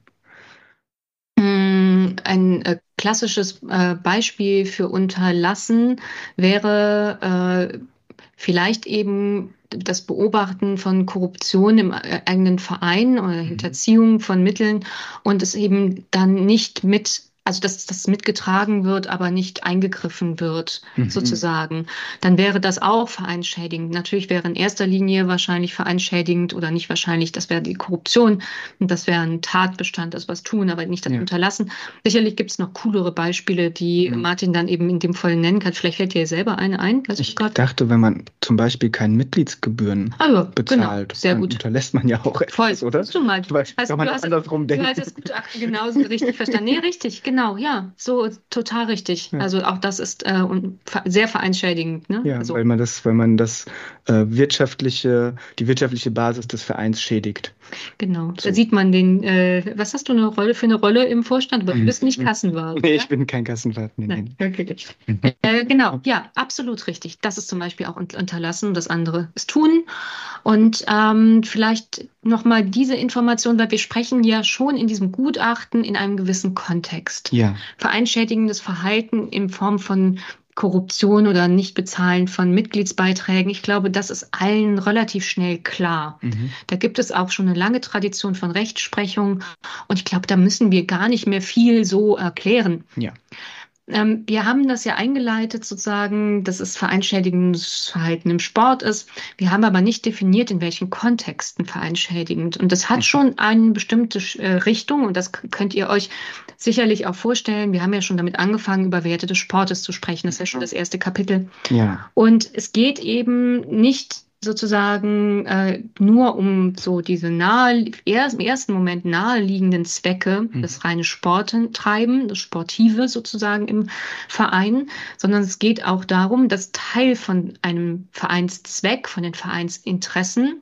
Mm, Ein äh, klassisches äh, Beispiel für Unterlassen wäre äh, vielleicht eben das Beobachten von Korruption im äh, eigenen Verein oder Mhm. Hinterziehung von Mitteln und es eben dann nicht mit, also dass das mitgetragen wird, aber nicht eingegriffen wird, Mhm. sozusagen. Dann wäre das auch vereinsschädigend. Natürlich wäre in erster Linie wahrscheinlich vereinsschädigend oder nicht wahrscheinlich, das wäre die Korruption und das wäre ein Tatbestand, das was tun, aber nicht das Ja. Unterlassen. Sicherlich gibt es noch coolere Beispiele, die Mhm. Martin dann eben in dem Fall nennen kann. Vielleicht fällt dir selber eine ein. Weißt du Ich gerade? dachte, wenn man zum Beispiel keine Mitgliedsgebühren Ah ja, bezahlt, genau, sehr dann gut. unterlässt man ja auch Voll, etwas, oder? siehst du mal. Weil Hast, kann man du auch hast, andersrum du denken. hast das Gutachten genauso richtig verstanden. Nee, richtig, genau, ja, so total richtig. Ja. Also auch das ist äh, un- ver- sehr vereinsschädigend. Ne? Ja, Also, weil man das, weil man das äh, wirtschaftliche, die wirtschaftliche Basis des Vereins schädigt. genau. So. Da sieht man den, äh, was hast du eine Rolle für eine Rolle im Vorstand? Aber du Mhm. bist nicht Kassenwart. Nee, Ja? ich bin kein Kassenwart. Nee, Nein, nee. okay. Äh, genau, ja, absolut richtig. Das ist zum Beispiel auch un- unterlassen, das andere ist tun. Und ähm, vielleicht nochmal diese Information, weil wir sprechen ja schon in diesem Gutachten in einem gewissen Kontext. Ja. Vereinschädigendes Verhalten in Form von Korruption oder Nichtbezahlen von Mitgliedsbeiträgen. Ich glaube, das ist allen relativ schnell klar. Mhm. Da gibt es auch schon eine lange Tradition von Rechtsprechung und ich glaube, da müssen wir gar nicht mehr viel so erklären. Ja. Ähm, wir haben das ja eingeleitet sozusagen, dass es vereinschädigendes Verhalten im Sport ist. Wir haben aber nicht definiert, in welchen Kontexten vereinschädigend. Und das hat schon eine bestimmte äh, Richtung und das k- könnt ihr euch sicherlich auch vorstellen. Wir haben ja schon damit angefangen, über Werte des Sportes zu sprechen. Das ist ja schon das erste Kapitel. Ja. Und es geht eben nicht sozusagen äh, nur um so diese nahe, eher, im ersten Moment naheliegenden Zwecke, Mhm. das reine Sporttreiben, das Sportive sozusagen im Verein, sondern es geht auch darum, dass Teil von einem Vereinszweck, von den Vereinsinteressen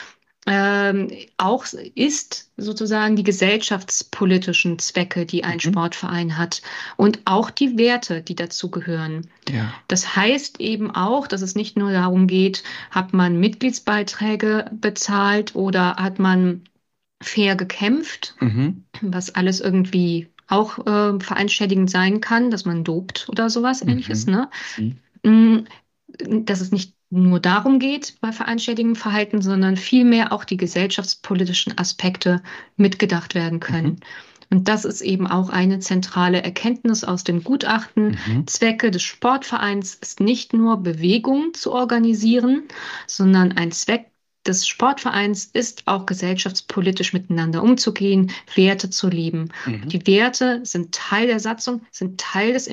ähm, auch ist sozusagen die gesellschaftspolitischen Zwecke, die ein Mhm. Sportverein hat und auch die Werte, die dazu gehören. Ja. Das heißt eben auch, dass es nicht nur darum geht, hat man Mitgliedsbeiträge bezahlt oder hat man fair gekämpft, Mhm. was alles irgendwie auch äh, vereinschädigend sein kann, dass man dopt oder sowas ähnliches, Mhm. ne? Mhm. Mm, Dass es nicht nur darum geht bei vereinschädigendem Verhalten, sondern vielmehr auch die gesellschaftspolitischen Aspekte mitgedacht werden können. Mhm. Und das ist eben auch eine zentrale Erkenntnis aus dem Gutachten. Mhm. Zwecke des Sportvereins ist nicht nur Bewegung zu organisieren, sondern ein Zweck des Sportvereins ist auch gesellschaftspolitisch miteinander umzugehen, Werte zu leben. Mhm. Die Werte sind Teil der Satzung, sind Teil des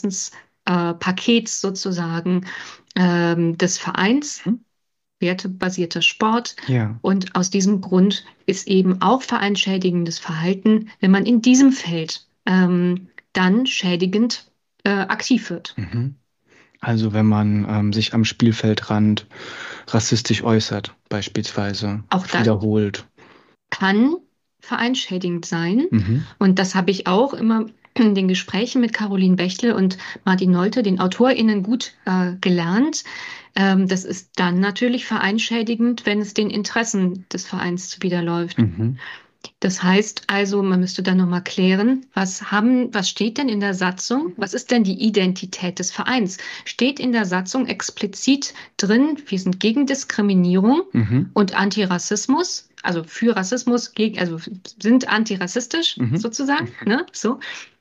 Interessenspakets sozusagen ähm, des Vereins, Mhm. wertebasierter Sport. Ja. Und aus diesem Grund ist eben auch vereinschädigendes Verhalten, wenn man in diesem Feld ähm, dann schädigend äh, aktiv wird. Mhm. Also wenn man ähm, sich am Spielfeldrand rassistisch äußert, beispielsweise, Auch das wiederholt. kann vereinschädigend sein. Mhm. Und das habe ich auch immer in den Gesprächen mit Caroline Bechtel und Martin Nolte, den AutorInnen, gut äh, gelernt. Ähm, das ist dann natürlich vereinschädigend, wenn es den Interessen des Vereins zuwiderläuft. Mhm. Das heißt also, man müsste dann nochmal klären, was haben, was steht denn in der Satzung? Was ist denn die Identität des Vereins? Steht in der Satzung explizit drin, wir sind gegen Diskriminierung Mhm. und Antirassismus, also für Rassismus, gegen, also sind antirassistisch Mhm. sozusagen, ne? So.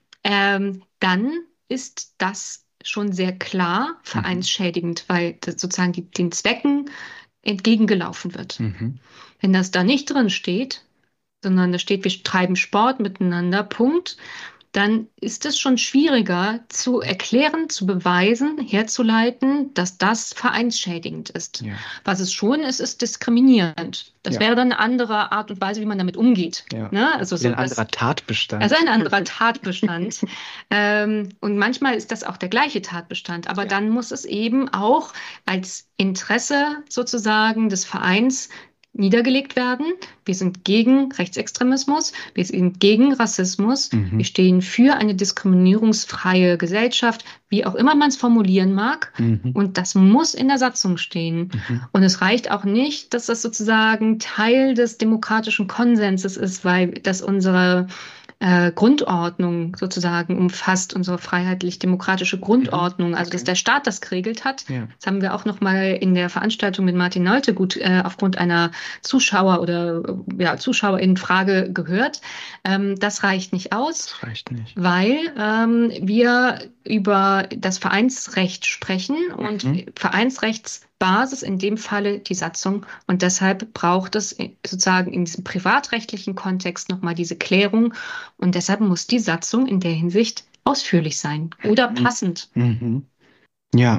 Ähm, dann ist das schon sehr klar vereinschädigend, weil das sozusagen die, den Zwecken entgegengelaufen wird. Mhm. Wenn das da nicht drin steht, sondern da steht, wir treiben Sport miteinander, Punkt, dann ist es schon schwieriger zu erklären, zu beweisen, herzuleiten, dass das vereinsschädigend ist. Ja. Was es schon ist, ist diskriminierend. Das Ja. wäre dann eine andere Art und Weise, wie man damit umgeht. Ja. Ne? Also so, Ein anderer das, Tatbestand. also ein anderer Tatbestand. ähm, und manchmal ist das auch der gleiche Tatbestand. Aber Ja. dann muss es eben auch als Interesse sozusagen des Vereins niedergelegt werden. Wir sind gegen Rechtsextremismus, wir sind gegen Rassismus, Mhm. wir stehen für eine diskriminierungsfreie Gesellschaft, wie auch immer man es formulieren mag. Mhm. Und das muss in der Satzung stehen. Mhm. Und es reicht auch nicht, dass das sozusagen Teil des demokratischen Konsenses ist, weil das unsere äh, Grundordnung sozusagen umfasst, unsere freiheitlich-demokratische Grundordnung, also dass der Staat das geregelt hat. Ja. Das haben wir auch noch mal in der Veranstaltung mit Martin Nolte gut äh, aufgrund einer Zuschauer- oder äh, ja, ZuschauerInnen-Frage gehört. Ähm, das reicht nicht aus, Das reicht nicht. weil ähm, wir über das Vereinsrecht sprechen und Mhm. Vereinsrechtsbasis in dem Falle die Satzung. Und deshalb braucht es sozusagen in diesem privatrechtlichen Kontext nochmal diese Klärung. Und deshalb muss die Satzung in der Hinsicht ausführlich sein oder passend. Mhm. Ja.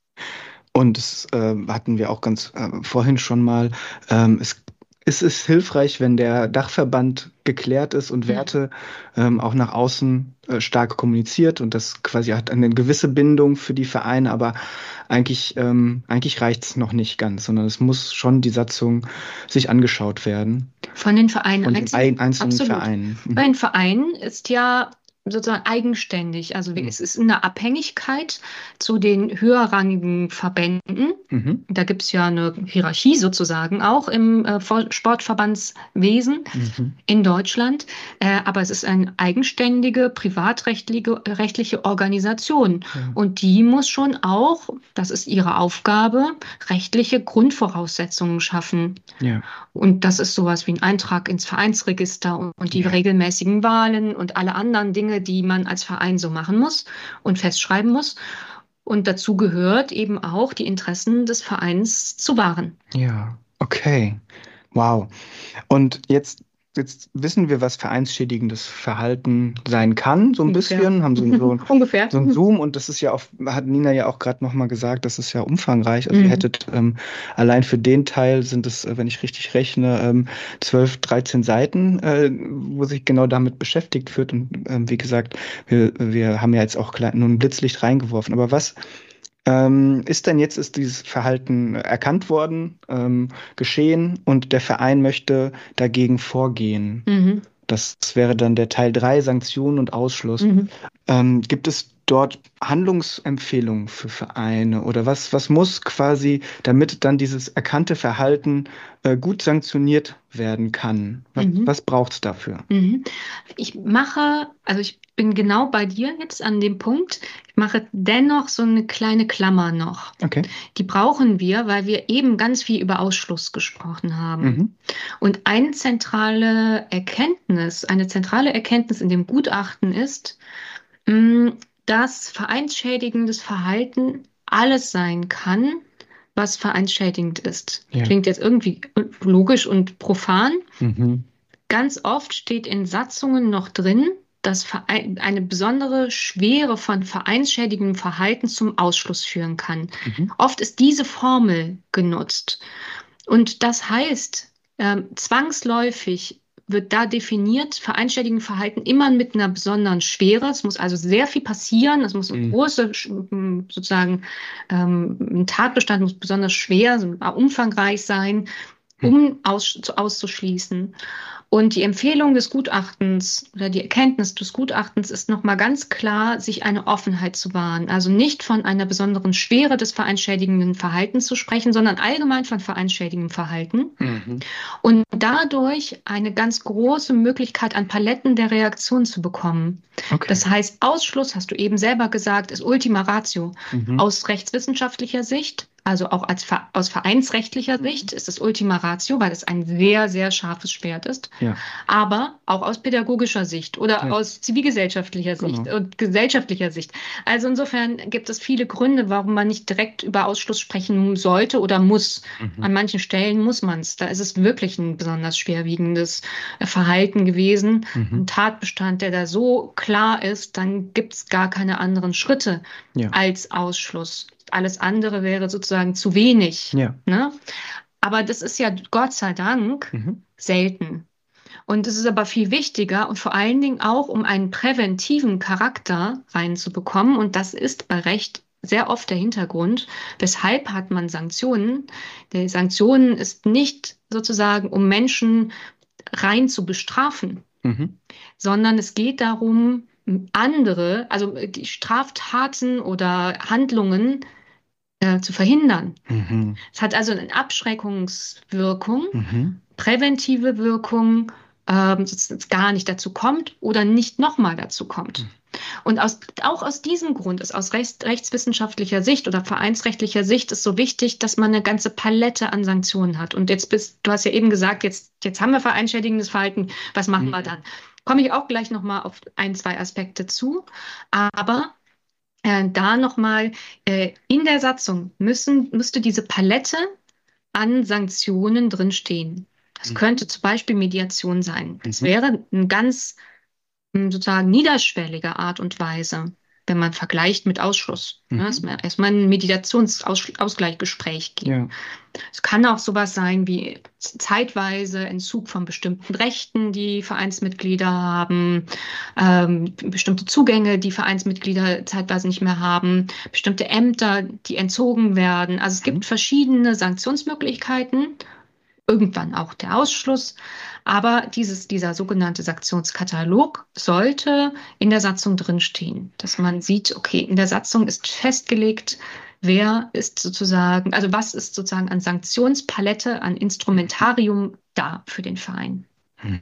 Und das äh, hatten wir auch ganz äh, vorhin schon mal. Ähm, es, es ist hilfreich, wenn der Dachverband geklärt ist und Mhm. Werte ähm, auch nach außen äh, stark kommuniziert und das quasi hat eine gewisse Bindung für die Vereine, aber eigentlich, ähm, eigentlich reicht es noch nicht ganz, sondern es muss schon die Satzung sich angeschaut werden Von den Vereinen von den einzeln. ein, einzelnen Absolut. Vereinen. Bei den Vereinen ist ja sozusagen eigenständig. Also Mhm. es ist eine Abhängigkeit zu den höherrangigen Verbänden. Mhm. Da gibt es ja eine Hierarchie sozusagen auch im äh, Vor- Sportverbandswesen Mhm. in Deutschland. Äh, aber es ist eine eigenständige, privatrechtliche rechtliche Organisation. Ja. Und die muss schon auch, das ist ihre Aufgabe, rechtliche Grundvoraussetzungen schaffen. Ja. Und das ist sowas wie ein Eintrag ins Vereinsregister und, und die Ja. regelmäßigen Wahlen und alle anderen Dinge, Dinge, die man als Verein so machen muss und festschreiben muss. Und dazu gehört eben auch, die Interessen des Vereins zu wahren. Ja, okay. Wow. Und jetzt, jetzt wissen wir, was vereinsschädigendes Verhalten sein kann, so ein Ungefähr. bisschen, haben so, so, Ungefähr. so ein Zoom und das ist ja auch, hat Nina ja auch gerade nochmal gesagt, das ist ja umfangreich. Also ihr Mhm. hättet ähm, allein für den Teil sind es, äh, wenn ich richtig rechne, ähm, zwölf, dreizehn Seiten, äh, wo sich genau damit beschäftigt wird. Und ähm, wie gesagt, wir, wir haben ja jetzt auch klein, nur ein Blitzlicht reingeworfen. Aber was ähm, ist denn jetzt, ist dieses Verhalten erkannt worden, ähm, geschehen und der Verein möchte dagegen vorgehen? Mhm. Das wäre dann der Teil drei, Sanktionen und Ausschluss. Mhm. Ähm, gibt es dort Handlungsempfehlungen für Vereine oder was, was muss quasi, damit dann dieses erkannte Verhalten äh, gut sanktioniert werden kann? Was, Mhm. was braucht es dafür? Mhm. Ich mache, also ich bin genau bei dir jetzt an dem Punkt. Ich mache dennoch so eine kleine Klammer noch. Okay. Die brauchen wir, weil wir eben ganz viel über Ausschluss gesprochen haben. Mhm. Und eine zentrale Erkenntnis, eine zentrale Erkenntnis in dem Gutachten ist, mh, dass vereinsschädigendes Verhalten alles sein kann, was vereinsschädigend ist. Ja. Klingt jetzt irgendwie logisch und profan. Mhm. Ganz oft steht in Satzungen noch drin, dass Verein, eine besondere Schwere von vereinsschädigendem Verhalten zum Ausschluss führen kann. Mhm. Oft ist diese Formel genutzt. Und das heißt, ähm, zwangsläufig wird da definiert, vereinsschädigendes Verhalten immer mit einer besonderen Schwere. Es muss also sehr viel passieren. Es muss ein Mhm. großer, sozusagen, ähm, ein Tatbestand muss besonders schwer, so umfangreich sein, um aus, auszuschließen. Und die Empfehlung des Gutachtens oder die Erkenntnis des Gutachtens ist nochmal ganz klar, sich eine Offenheit zu wahren. Also nicht von einer besonderen Schwere des vereinsschädigenden Verhaltens zu sprechen, sondern allgemein von vereinsschädigendem Verhalten. Mhm. Und dadurch eine ganz große Möglichkeit an Paletten der Reaktion zu bekommen. Okay. Das heißt, Ausschluss, hast du eben selber gesagt, ist Ultima Ratio. Mhm. Aus rechtswissenschaftlicher Sicht, also auch als, aus vereinsrechtlicher Sicht, ist es Ultima Ratio, weil es ein sehr, sehr scharfes Schwert ist. Ja. Aber auch aus pädagogischer Sicht oder Ja. aus zivilgesellschaftlicher Sicht Genau. und gesellschaftlicher Sicht. Also insofern gibt es viele Gründe, warum man nicht direkt über Ausschluss sprechen sollte oder muss. Mhm. An manchen Stellen muss man es. Da ist es wirklich ein besonders schwerwiegendes Verhalten gewesen. Mhm. Ein Tatbestand, der da so klar ist, dann gibt es gar keine anderen Schritte Ja. als Ausschluss. Alles andere wäre sozusagen zu wenig. Ja. Ne? Aber das ist ja Gott sei Dank Mhm. selten. Und es ist aber viel wichtiger und vor allen Dingen auch, um einen präventiven Charakter reinzubekommen. Und das ist bei Recht sehr oft der Hintergrund. Weshalb hat man Sanktionen? Die Sanktionen ist nicht sozusagen, um Menschen rein zu bestrafen, Mhm. sondern es geht darum, andere, also die Straftaten oder Handlungen äh, zu verhindern. Mhm. Es hat also eine Abschreckungswirkung, Mhm. präventive Wirkung, ähm, dass es gar nicht dazu kommt oder nicht nochmal dazu kommt. Mhm. Und aus, auch aus diesem Grund ist aus rechts, rechtswissenschaftlicher Sicht oder vereinsrechtlicher Sicht ist so wichtig, dass man eine ganze Palette an Sanktionen hat. Und jetzt bist, du hast ja eben gesagt, jetzt, jetzt haben wir vereinschädigendes Verhalten, was machen Mhm. wir dann? Komme ich auch gleich nochmal auf ein, zwei Aspekte zu. Aber äh, da nochmal, äh, in der Satzung müssen, müsste diese Palette an Sanktionen drinstehen. Das Mhm. könnte zum Beispiel Mediation sein. Das Mhm. wäre eine ganz m, sozusagen niederschwellige Art und Weise, wenn man vergleicht mit Ausschluss. Mhm. Ja, dass man erstmal ein Mediationsausgleichsgespräch gibt. Ja. Es kann auch sowas sein wie zeitweise Entzug von bestimmten Rechten, die Vereinsmitglieder haben, ähm, bestimmte Zugänge, die Vereinsmitglieder zeitweise nicht mehr haben, bestimmte Ämter, die entzogen werden. Also es gibt Mhm. verschiedene Sanktionsmöglichkeiten, irgendwann auch der Ausschluss. Aber dieses, dieser sogenannte Sanktionskatalog sollte in der Satzung drinstehen, dass man sieht, okay, in der Satzung ist festgelegt, wer ist sozusagen, also was ist sozusagen an Sanktionspalette, an Instrumentarium da für den Verein. Mhm.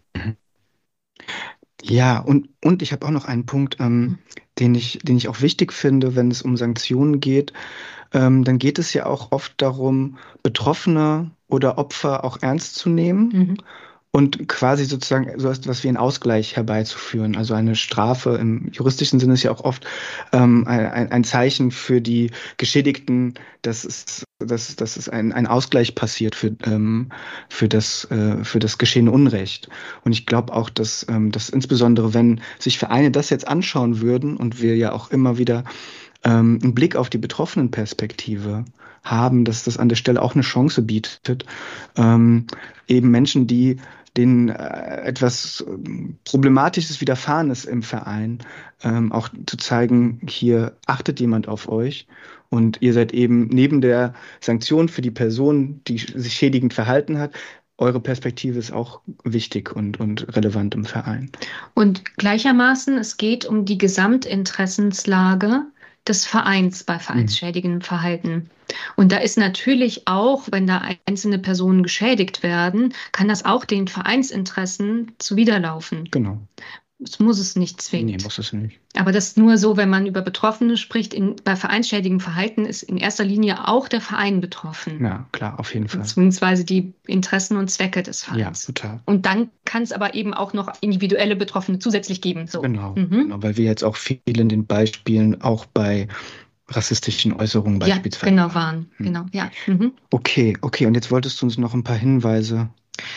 Ja, und, und ich habe auch noch einen Punkt, ähm, Mhm. den ich, den ich auch wichtig finde, wenn es um Sanktionen geht. Ähm, dann geht es ja auch oft darum, Betroffene oder Opfer auch ernst zu nehmen. Mhm. und quasi sozusagen so etwas wie einen Ausgleich herbeizuführen. Also eine Strafe im juristischen Sinne ist ja auch oft ähm, ein, ein Zeichen für die Geschädigten, dass es, dass, dass es ein, ein Ausgleich passiert für, ähm, für das, äh, für das geschehene Unrecht. Und ich glaube auch, dass, ähm, dass insbesondere, wenn sich Vereine das jetzt anschauen würden und wir ja auch immer wieder ähm, einen Blick auf die Betroffenenperspektive haben, dass das an der Stelle auch eine Chance bietet, ähm, eben Menschen, die denen äh, etwas ähm, Problematisches widerfahren ist im Verein, ähm, auch zu zeigen, hier achtet jemand auf euch und ihr seid eben neben der Sanktion für die Person, die sich schädigend verhalten hat, eure Perspektive ist auch wichtig und, und relevant im Verein. Und gleichermaßen, es geht um die Gesamtinteressenslage des Vereins bei Mhm. vereinsschädigendem Verhalten. Und da ist natürlich auch, wenn da einzelne Personen geschädigt werden, kann das auch den Vereinsinteressen zuwiderlaufen. Genau. Es muss es nicht Nee, zwingend. muss es nicht. Aber das ist nur so, wenn man über Betroffene spricht, in, bei vereinsschädigem Verhalten ist in erster Linie auch der Verein betroffen, Ja, klar, auf jeden Fall. beziehungsweise die Interessen und Zwecke des Ja, Vereins. total. Und dann kann es aber eben auch noch individuelle Betroffene zusätzlich geben. So. Genau, Mhm. genau, weil wir jetzt auch viel in den Beispielen auch bei rassistischen Äußerungen Ja, beispielsweise genau waren. waren. Hm. Genau, ja. Mhm. Okay, okay, und jetzt wolltest du uns noch ein paar Hinweise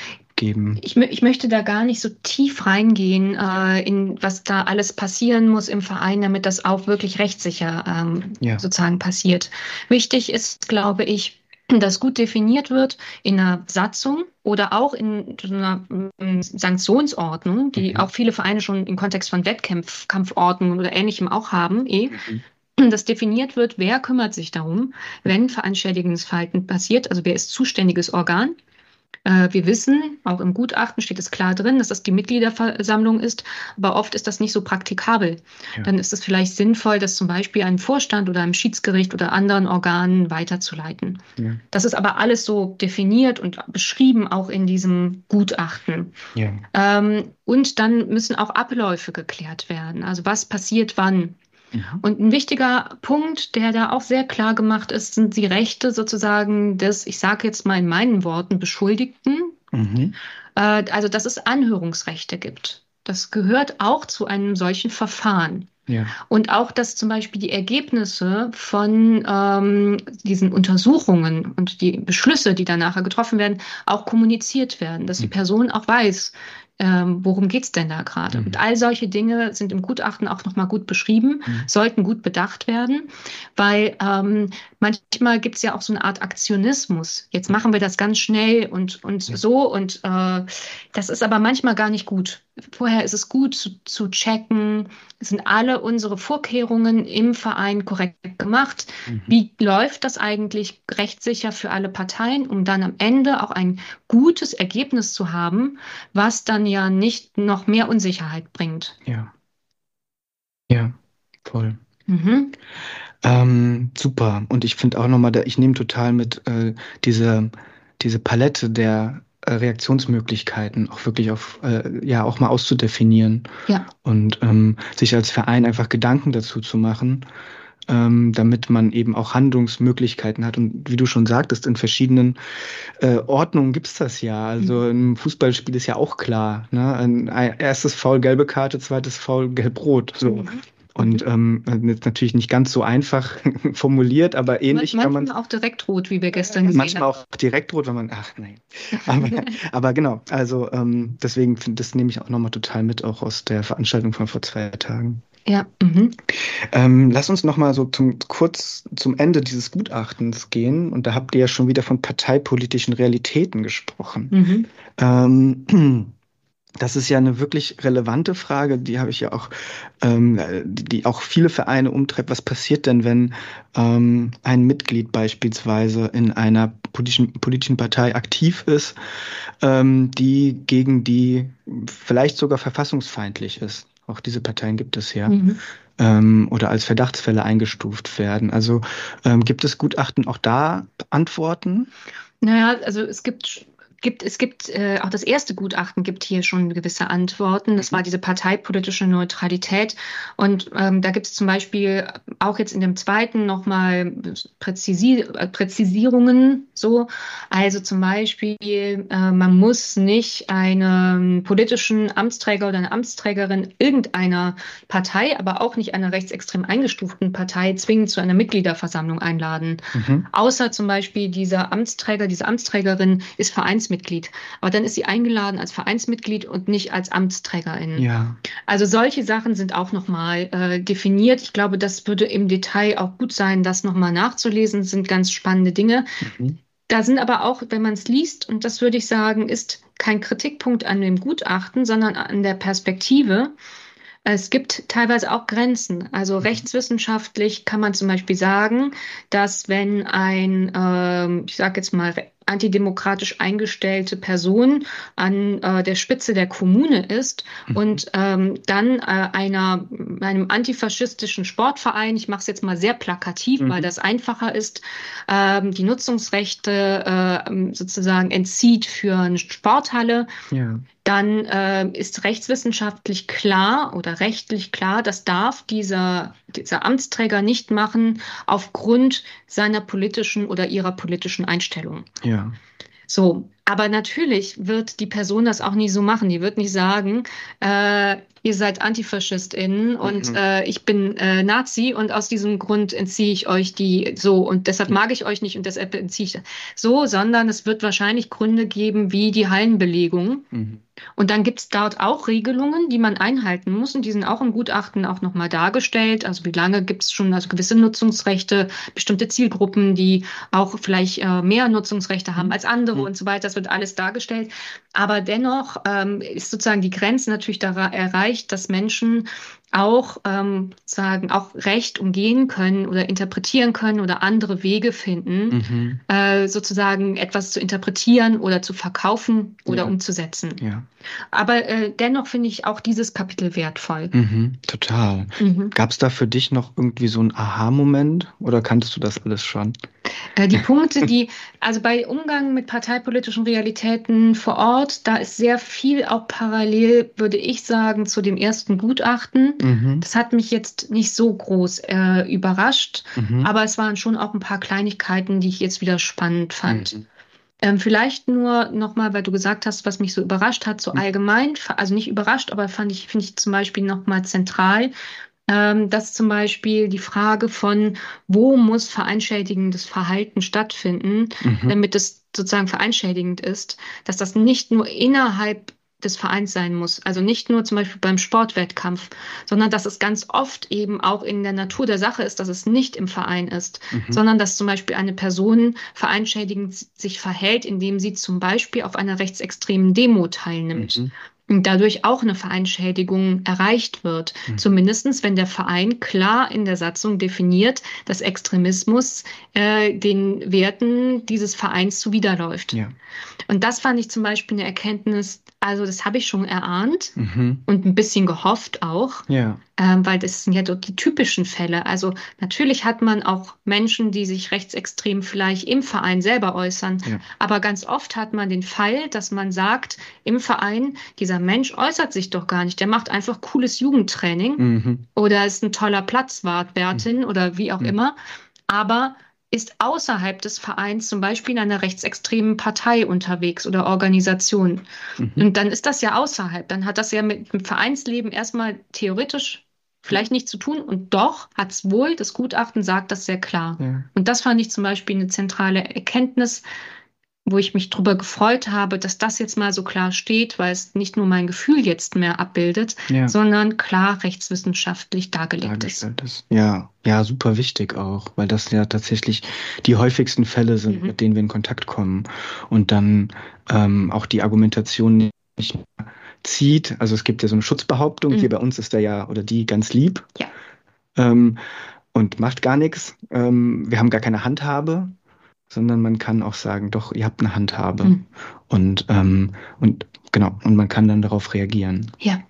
geben. Ich, mö- ich möchte da gar nicht so tief reingehen, äh, in was da alles passieren muss im Verein, damit das auch wirklich rechtssicher ähm, Ja. sozusagen passiert. Wichtig ist, glaube ich, dass gut definiert wird in einer Satzung oder auch in so einer mm, Sanktionsordnung, die Mhm. auch viele Vereine schon im Kontext von Wettkampfordnungen oder Ähnlichem auch haben, eh. Mhm. Dass definiert wird, wer kümmert sich darum, wenn vereinschädigendes Verhalten passiert, also wer ist zuständiges Organ. Äh, wir wissen, auch im Gutachten steht es klar drin, dass das die Mitgliederversammlung ist, aber oft ist das nicht so praktikabel. Ja. Dann ist es vielleicht sinnvoll, das zum Beispiel einem Vorstand oder einem Schiedsgericht oder anderen Organen weiterzuleiten. Ja. Das ist aber alles so definiert und beschrieben auch in diesem Gutachten. Ja. Ähm, und dann müssen auch Abläufe geklärt werden. Also was passiert wann? Mhm. Und ein wichtiger Punkt, der da auch sehr klar gemacht ist, sind die Rechte sozusagen des, ich sage jetzt mal in meinen Worten, Beschuldigten. Mhm. Äh, also, dass es Anhörungsrechte gibt. Das gehört auch zu einem solchen Verfahren. Ja. Und auch, dass zum Beispiel die Ergebnisse von ähm, diesen Untersuchungen und die Beschlüsse, die dann nachher getroffen werden, auch kommuniziert werden, dass die Mhm. Person auch weiß, ähm, worum geht's denn da gerade. Mhm. Und all solche Dinge sind im Gutachten auch nochmal gut beschrieben, Mhm. sollten gut bedacht werden, weil ähm, manchmal gibt's ja auch so eine Art Aktionismus. Jetzt machen wir das ganz schnell und, und Ja. so und äh, das ist aber manchmal gar nicht gut. Vorher ist es gut zu, zu checken, sind alle unsere Vorkehrungen im Verein korrekt gemacht? Mhm. Wie läuft das eigentlich rechtssicher für alle Parteien, um dann am Ende auch ein gutes Ergebnis zu haben, was dann ja nicht noch mehr Unsicherheit bringt? Ja. Ja, voll. Mhm. Ähm, super. Und ich finde auch nochmal, ich nehme total mit äh, diese, diese Palette der äh, Reaktionsmöglichkeiten auch wirklich auf, äh, ja, auch mal auszudefinieren Ja, und ähm, sich als Verein einfach Gedanken dazu zu machen, ähm, damit man eben auch Handlungsmöglichkeiten hat. Und wie du schon sagtest, in verschiedenen äh, Ordnungen gibt's das ja. Also Mhm. im Fußballspiel ist ja auch klar, ne? Ein, ein erstes Foul, gelbe Karte, zweites Foul, gelb-rot. So. Mhm. Und ähm, jetzt natürlich nicht ganz so einfach formuliert, aber ähnlich Man- kann man manchmal auch direkt rot, wie wir gestern gesehen manchmal haben. auch direkt rot, wenn man, ach nein. Aber, aber genau, also ähm, deswegen finde das nehme ich auch nochmal total mit, auch aus der Veranstaltung von vor zwei Tagen. Ja, mhm. Ähm, lass uns nochmal so zum, kurz zum Ende dieses Gutachtens gehen. Und da habt ihr ja schon wieder von parteipolitischen Realitäten gesprochen. Mhm. Ähm, das ist ja eine wirklich relevante Frage, die habe ich ja auch, ähm, die, die auch viele Vereine umtreibt. Was passiert denn, wenn ähm, ein Mitglied beispielsweise in einer politischen, politischen Partei aktiv ist, ähm, die gegen die vielleicht sogar verfassungsfeindlich ist? Auch diese Parteien gibt es ja. Mhm. Ähm, oder als Verdachtsfälle eingestuft werden. Also ähm, gibt es Gutachten auch da Antworten? Naja, also es gibt gibt, es gibt, äh, auch das erste Gutachten gibt hier schon gewisse Antworten. Das war diese parteipolitische Neutralität. Und ähm, da gibt es zum Beispiel auch jetzt in dem zweiten nochmal Präzisi äh, Präzisierungen so. Also zum Beispiel, äh, man muss nicht einen politischen Amtsträger oder eine Amtsträgerin irgendeiner Partei, aber auch nicht einer rechtsextrem eingestuften Partei zwingend zu einer Mitgliederversammlung einladen. Mhm. Außer zum Beispiel dieser Amtsträger, diese Amtsträgerin ist Vereinsmitglied. Aber dann ist sie eingeladen als Vereinsmitglied und nicht als Amtsträgerin. Ja. Also solche Sachen sind auch nochmal äh, definiert. Ich glaube, das würde im Detail auch gut sein, das nochmal nachzulesen. Das sind ganz spannende Dinge. Mhm. Da sind aber auch, wenn man es liest, und das würde ich sagen, ist kein Kritikpunkt an dem Gutachten, sondern an der Perspektive. Es gibt teilweise auch Grenzen. Also rechtswissenschaftlich kann man zum Beispiel sagen, dass wenn ein, ähm, ich sage jetzt mal, antidemokratisch eingestellte Person an äh, der Spitze der Kommune ist mhm. und ähm, dann äh, einer, einem antifaschistischen Sportverein, ich mache es jetzt mal sehr plakativ, mhm. weil das einfacher ist, ähm, die Nutzungsrechte äh, sozusagen entzieht für eine Sporthalle, ja. dann äh, ist rechtswissenschaftlich klar oder rechtlich klar, das darf dieser, dieser Amtsträger nicht machen aufgrund seiner politischen oder ihrer politischen Einstellung. Ja. So, aber natürlich wird die Person das auch nie so machen. Die wird nicht sagen, äh, ihr seid AntifaschistInnen und mhm. äh, ich bin äh, Nazi und aus diesem Grund entziehe ich euch die so und deshalb mag ich euch nicht und deshalb entziehe ich das. So, sondern es wird wahrscheinlich Gründe geben wie die Hallenbelegung. Mhm. Und dann gibt es dort auch Regelungen, die man einhalten muss und die sind auch im Gutachten auch nochmal dargestellt. Also wie lange gibt es schon also gewisse Nutzungsrechte, bestimmte Zielgruppen, die auch vielleicht äh, mehr Nutzungsrechte haben als andere mhm. und so weiter. Das wird alles dargestellt. Aber dennoch ähm, ist sozusagen die Grenze natürlich da erreicht, dass Menschen auch ähm, sagen auch Recht umgehen können oder interpretieren können oder andere Wege finden, mhm. äh, sozusagen etwas zu interpretieren oder zu verkaufen oder ja. umzusetzen. Ja. Aber äh, dennoch finde ich auch dieses Kapitel wertvoll. Mhm, total. Mhm. Gab es da für dich noch irgendwie so einen Aha-Moment oder kanntest du das alles schon? Äh, die Punkte, die, also bei Umgang mit parteipolitischen Realitäten vor Ort, da ist sehr viel auch parallel, würde ich sagen, zu dem ersten Gutachten. Mhm. Das hat mich jetzt nicht so groß äh, überrascht, mhm. aber es waren schon auch ein paar Kleinigkeiten, die ich jetzt wieder spannend fand. Mhm. Ähm, vielleicht nur nochmal, weil du gesagt hast, was mich so überrascht hat, so allgemein, also nicht überrascht, aber fand ich, finde ich zum Beispiel nochmal zentral, ähm, dass zum Beispiel die Frage von, wo muss vereinschädigendes Verhalten stattfinden, mhm. damit es sozusagen vereinschädigend ist, dass das nicht nur innerhalb des Vereins sein muss. Also nicht nur zum Beispiel beim Sportwettkampf, sondern dass es ganz oft eben auch in der Natur der Sache ist, dass es nicht im Verein ist, mhm. sondern dass zum Beispiel eine Person vereinschädigend sich verhält, indem sie zum Beispiel auf einer rechtsextremen Demo teilnimmt. Mhm. Und dadurch auch eine Vereinschädigung erreicht wird. Mhm. Zumindestens, wenn der Verein klar in der Satzung definiert, dass Extremismus äh, den Werten dieses Vereins zuwiderläuft. Ja. Und das fand ich zum Beispiel eine Erkenntnis, also das habe ich schon erahnt mhm. und ein bisschen gehofft auch, ja. ähm, weil das sind ja dort die typischen Fälle. Also natürlich hat man auch Menschen, die sich rechtsextrem vielleicht im Verein selber äußern, ja. aber ganz oft hat man den Fall, dass man sagt, im Verein, dieser Mensch äußert sich doch gar nicht, der macht einfach cooles Jugendtraining mhm. oder ist ein toller Platzwartwärtin mhm. oder wie auch mhm. immer, aber ist außerhalb des Vereins zum Beispiel in einer rechtsextremen Partei unterwegs oder Organisation. Mhm. Und dann ist das ja außerhalb. Dann hat das ja mit dem Vereinsleben erstmal theoretisch vielleicht nichts zu tun. Und doch hat es wohl, das Gutachten sagt das sehr klar. Ja. Und das fand ich zum Beispiel eine zentrale Erkenntnis, wo ich mich drüber gefreut habe, dass das jetzt mal so klar steht, weil es nicht nur mein Gefühl jetzt mehr abbildet, ja. sondern klar rechtswissenschaftlich dargelegt ist. ist. Ja, ja, super wichtig auch, weil das ja tatsächlich die häufigsten Fälle sind, mhm. mit denen wir in Kontakt kommen und dann ähm, auch die Argumentation nicht mehr zieht. Also es gibt ja so eine Schutzbehauptung, mhm. hier bei uns ist der ja oder die ganz lieb ja. ähm, und macht gar nichts. Ähm, wir haben gar keine Handhabe. Sondern man kann auch sagen, doch, ihr habt eine Handhabe. Mhm. Und, ähm, und genau, und man kann dann darauf reagieren. Ja.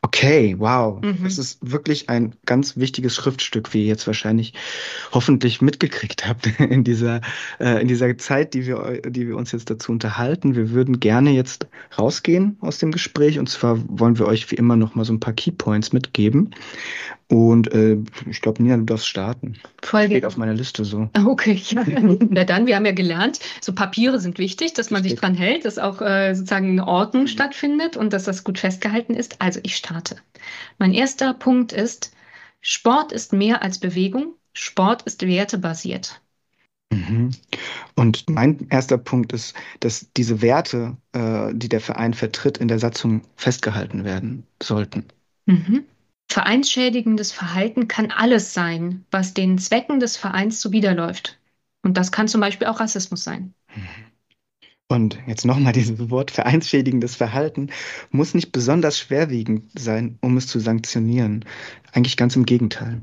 Okay, wow. Mhm. Das ist wirklich ein ganz wichtiges Schriftstück, wie ihr jetzt wahrscheinlich hoffentlich mitgekriegt habt in dieser, äh, in dieser Zeit, die wir, eu- die wir uns jetzt dazu unterhalten. Wir würden gerne jetzt rausgehen aus dem Gespräch, und zwar wollen wir euch wie immer noch mal so ein paar Keypoints mitgeben. Und äh, ich glaube, Nina, du darfst starten. Voll Steht gerne. auf meiner Liste so. Okay, ja. Na dann, wir haben ja gelernt, so Papiere sind wichtig, dass man sich Richtig. dran hält, dass auch äh, sozusagen eine Ordnung stattfindet und dass das gut festgehalten ist. Also ich starte. Mein erster Punkt ist, Sport ist mehr als Bewegung. Sport ist wertebasiert. Mhm. Und mein erster Punkt ist, dass diese Werte, äh, die der Verein vertritt, in der Satzung festgehalten werden sollten. Mhm. Vereinsschädigendes Verhalten kann alles sein, was den Zwecken des Vereins zuwiderläuft. Und das kann zum Beispiel auch Rassismus sein. Und jetzt nochmal dieses Wort vereinsschädigendes Verhalten muss nicht besonders schwerwiegend sein, um es zu sanktionieren. Eigentlich ganz im Gegenteil.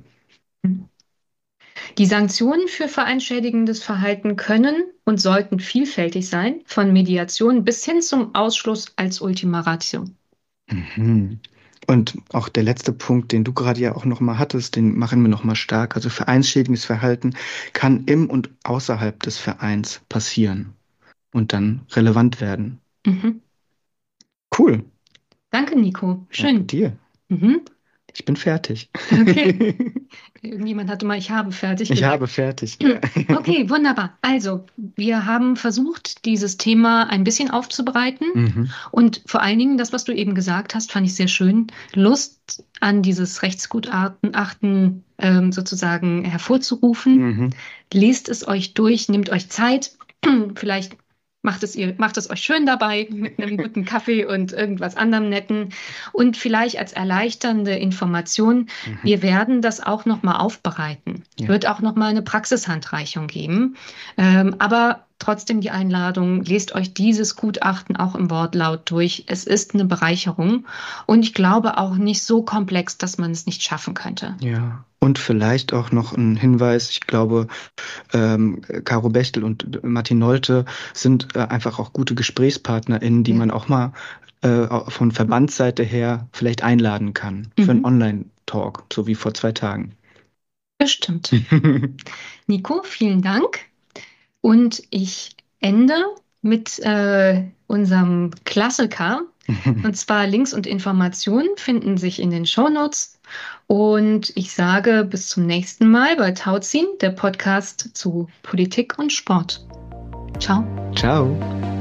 Die Sanktionen für vereinsschädigendes Verhalten können und sollten vielfältig sein, von Mediation bis hin zum Ausschluss als Ultima Ratio. Mhm. Und auch der letzte Punkt, den du gerade ja auch nochmal hattest, den machen wir nochmal stark. Also vereinsschädigendes Verhalten kann im und außerhalb des Vereins passieren und dann relevant werden. Mhm. Cool. Danke, Nico. Danke Schön. dir. Mhm. Ich bin fertig. Okay. Irgendjemand hatte mal, ich habe fertig Ich gesagt. habe fertig. Okay, wunderbar. Also, wir haben versucht, dieses Thema ein bisschen aufzubereiten. Mhm. Und vor allen Dingen, das, was du eben gesagt hast, fand ich sehr schön. Lust an dieses Rechtsgutachten ähm, sozusagen hervorzurufen. Mhm. Lest es euch durch, nehmt euch Zeit. Vielleicht macht es ihr, macht es euch schön dabei mit einem guten Kaffee und irgendwas anderem Netten. Und vielleicht als erleichternde Information, Mhm. wir werden das auch nochmal aufbereiten. Ja. Wird auch nochmal eine Praxishandreichung geben. Ähm, aber trotzdem die Einladung, lest euch dieses Gutachten auch im Wortlaut durch. Es ist eine Bereicherung und ich glaube auch nicht so komplex, dass man es nicht schaffen könnte. Ja. Und vielleicht auch noch ein Hinweis, ich glaube, ähm, Caro Bechtel und Martin Nolte sind äh, einfach auch gute GesprächspartnerInnen, die Ja. man auch mal äh, von Verbandsseite her vielleicht einladen kann für einen Mhm. Online-Talk, so wie vor zwei Tagen. Bestimmt. Nico, vielen Dank. Und ich ende mit äh, unserem Klassiker. Und zwar Links und Informationen finden sich in den Shownotes. Und ich sage bis zum nächsten Mal bei Tauziehen, der Podcast zu Politik und Sport. Ciao. Ciao.